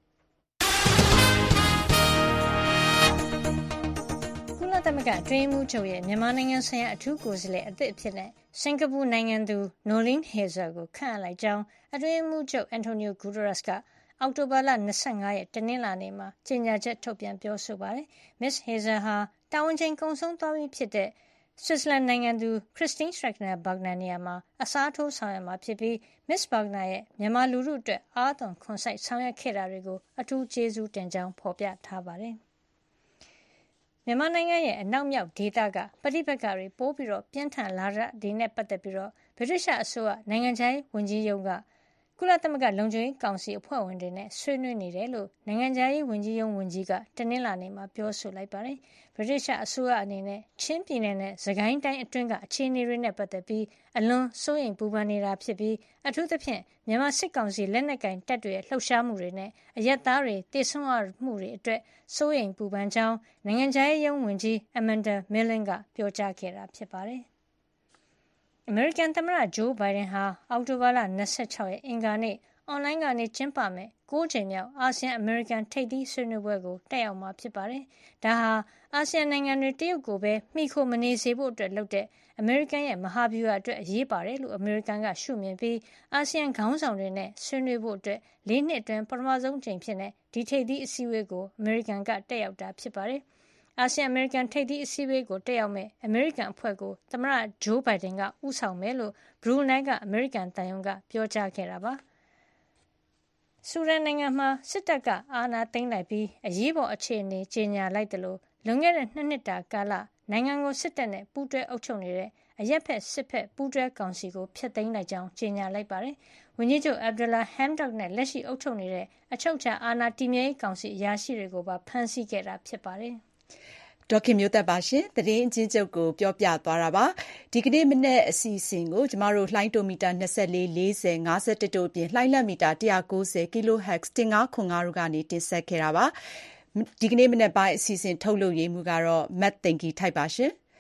ကုလသမဂ္ဂအတွင်းမှုချုပ်ရဲ့မြန်မာနိုင်ငံဆိုင်ရာအထူးကိုယ်စားလှယ်အသစ်အဖြစ်နဲ့စင်ကာပူနိုင်ငံသူ Noeleen Heyzer ကိုခန့်အပ်လိုက်ကြောင်းအတွင်းမှုချုပ် Antonio Guterres ကအောက်တိုဘာလ25ရက်တနင်္လာနေ့မှာကြေညာချက်ထုတ်ပြန်ပြောဆိုပါတယ်။ Ms. Heyzer ဟာတာဝန်ချိန်ကုန်ဆုံးသွားပြီဖြစ်တဲ့ဆွစ်ဇာလန်နိုင်ငံသူ Christine Schraner Burgener နေရာမှာအစားထိုးဆောင်ရွက်မှာဖြစ်ပြီး Ms. Burgener ရဲ့မြန်မာလူထုအတွက်အားသွန်ခွန်စိုက်ဆောင်ရွက်ခဲ့တာတွေကိုအထူးကျေးဇူးတင်ကြောင်းဖော်ပြထားပါတယ်။မြန်မာနိုင်ငံရဲ့အနောက်မြောက်ဒေသကပဋိပက္ခတွေပိုပြီးပြင်းထန်လာတဲ့နဲ့ပတ်သက်ပြီးဗြိတိရှအစိုးရနိုင်ငံခြားရေးဝန်ကြီးရုံးကကုလသမဂ္ဂလုံခြုံရေးကောင်စီအဖွဲ့ဝင်တွေနဲ့ဆွေးနွေးနေတယ်လို့နိုင်ငံခြားရေးဝန်ကြီးရုံးဝန်ကြီးကတနင်္လာနေ့မှာပြောဆိုလိုက်ပါတယ်။ဗြိတိရှအစိုးရအနေနဲ့ချင်းပြည်နယ်နဲ့စကိုင်းတိုင်းအတွင်းကအခြေအနေတွေနဲ့ပတ်သက်ပြီးအလွန်စိုးရိမ်ပူပန်နေတာဖြစ်ပြီးအထူးသဖြင့်မြန်မာစစ်ကောင်စီလက်နက်ကင်တပ်တွေရဲ့လှုပ်ရှားမှုတွေနဲ့အရက်သားတွေတေဆုံးရမှုတွေအတွက်စိုးရိမ်ပူပန်ကြောင်းနိုင်ငံခြားရေးရုံးဝန်ကြီး Amanda Milling ကပြောကြားခဲ့တာဖြစ်ပါတယ်။အမေရိကန်သမ္မတဂျိုးဘိုင်ဒန်ဟာအောက်တိုဘာလ26ရက်အင်္ဂါနေ့အွန်လိုင်းကနေကျင်းပမယ့်9ချိန်မြောက်အာဆီယံအမေရိကန်ထိပ်သီးဆွေးနွေးပွဲကိုတက်ရောက်မှာဖြစ်ပါတယ်။ဒါဟာအာဆီယံနိုင်ငံတွေတရုတ်ကိုပဲမှီခိုမနေစေဖို့အတွက်လုပ်တဲ့အမေရိကန်ရဲ့မဟာဗျူဟာအတွက်အရေးပါတယ်လို့အမေရိကန်ကရှုမြင်ပြီးအာဆီယံခေါင်းဆောင်တွေနဲ့ဆွေးနွေးဖို့အတွက်4နှစ်အတွင်းပထမဆုံးချိန်ဖြစ်တဲ့ဒီထိပ်သီးအစည်းအဝေးကိုအမေရိကန်ကတက်ရောက်တာဖြစ်ပါတယ်။အာဆီယံအမေရိကန်ထိပ်သီးအစည်းအဝေးကိုတက်ရောက်မဲ့အမေရိကန်အဖွဲ့ကိုသမ္မတဂျိုးဘိုင်ဒန်ကဦးဆောင်မယ်လို့ဘရူနိုင်းကအမေရိကန်သံရုံးကပြောကြားခဲ့တာပါ။ဆူဒန်နိုင်ငံမှာစစ်တပ်ကအာဏာသိမ်းလိုက်ပြီးအရေးပေါ်အခြေအနေကြေညာလိုက်တယ်လို့လွန်ခဲ့တဲ့2နှစ်တာကာလနိုင်ငံကိုစစ်တပ်နဲ့ပူးတွဲအုပ်ချုပ်နေတဲ့အရက်ဖက်စစ်ဖက်ပူးတွဲကောင်စီကိုဖျက်သိမ်းလိုက်ကြောင်းကြေညာလိုက်ပါတယ်။ဝန်ကြီးချုပ်အဗ်ဒူလာဟမ်ဒတ်နဲ့လက်ရှိအုပ်ချုပ်နေတဲ့အချုပ်အခြာအာဏာတည်မြဲရေးကောင်စီအရာရှိတွေကိုပါဖမ်းဆီးခဲ့တာဖြစ်ပါတယ်။ဒေါက်ခင်မျိုးသက်ပါရှင်သတင်းအချင်းချုပ်ကိုပြောပြသွားတာပါဒီကနေ့မနေ့အစီအစဉ်ကိုကျမတို့လှိုင်းတိုမီတာ24 40 51တို့အပြင်လှိုင်းလက်မီတာ190 kHz 1505တို့ကနေတင်ဆက်ခဲ့တာပါဒီကနေ့မနေ့ပိုင်းအစီအစဉ်ထုတ်လုပ်ရေးမှုကတော့မတ်သိန်ကီထိုက်ပါရှင်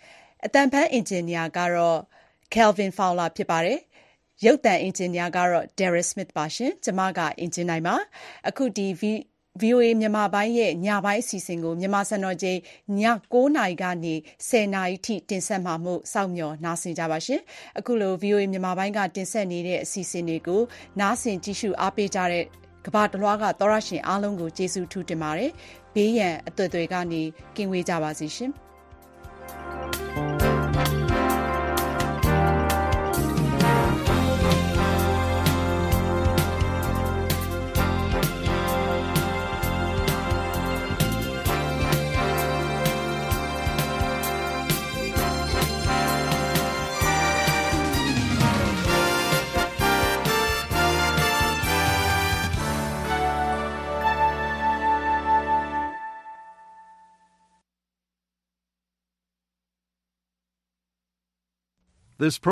အတန်ဖန်အင်ဂျင်နီယာကတော့ Kelvin Fowler ဖြစ်ပါတယ်။ရုပ်သံအင်ဂျင်နီယာကတော့ Derek Smith ပါရှင်။ကျမကအင်ဂျင်နိုင်ပါ။အခုဒီ VOA မြန်မာပိုင်းရဲ့ညပိုင်းအစီအစဉ်ကိုမြန်မာစံတော်ချိန်ည9:00 နာရီကနေ10:00 နာရီထိတင်ဆက်မှာမို့စောင့်မျှော်နားဆင်ကြပါရှင်။အခုလို VOA မြန်မာပိုင်းကတင်ဆက်နေတဲ့အစီအစဉ်တွေကိုနားဆင်ကြည့်ရှုအားပေးကြတဲ့ကမ္ဘာတလွှားကသောရရှင်အားလုံးကိုကျေးဇူးထူးတင်ပါတယ်။ဘေးရန်အသွယ်သွယ်ကနေကင်းဝေးကြပါစေရှင်။ This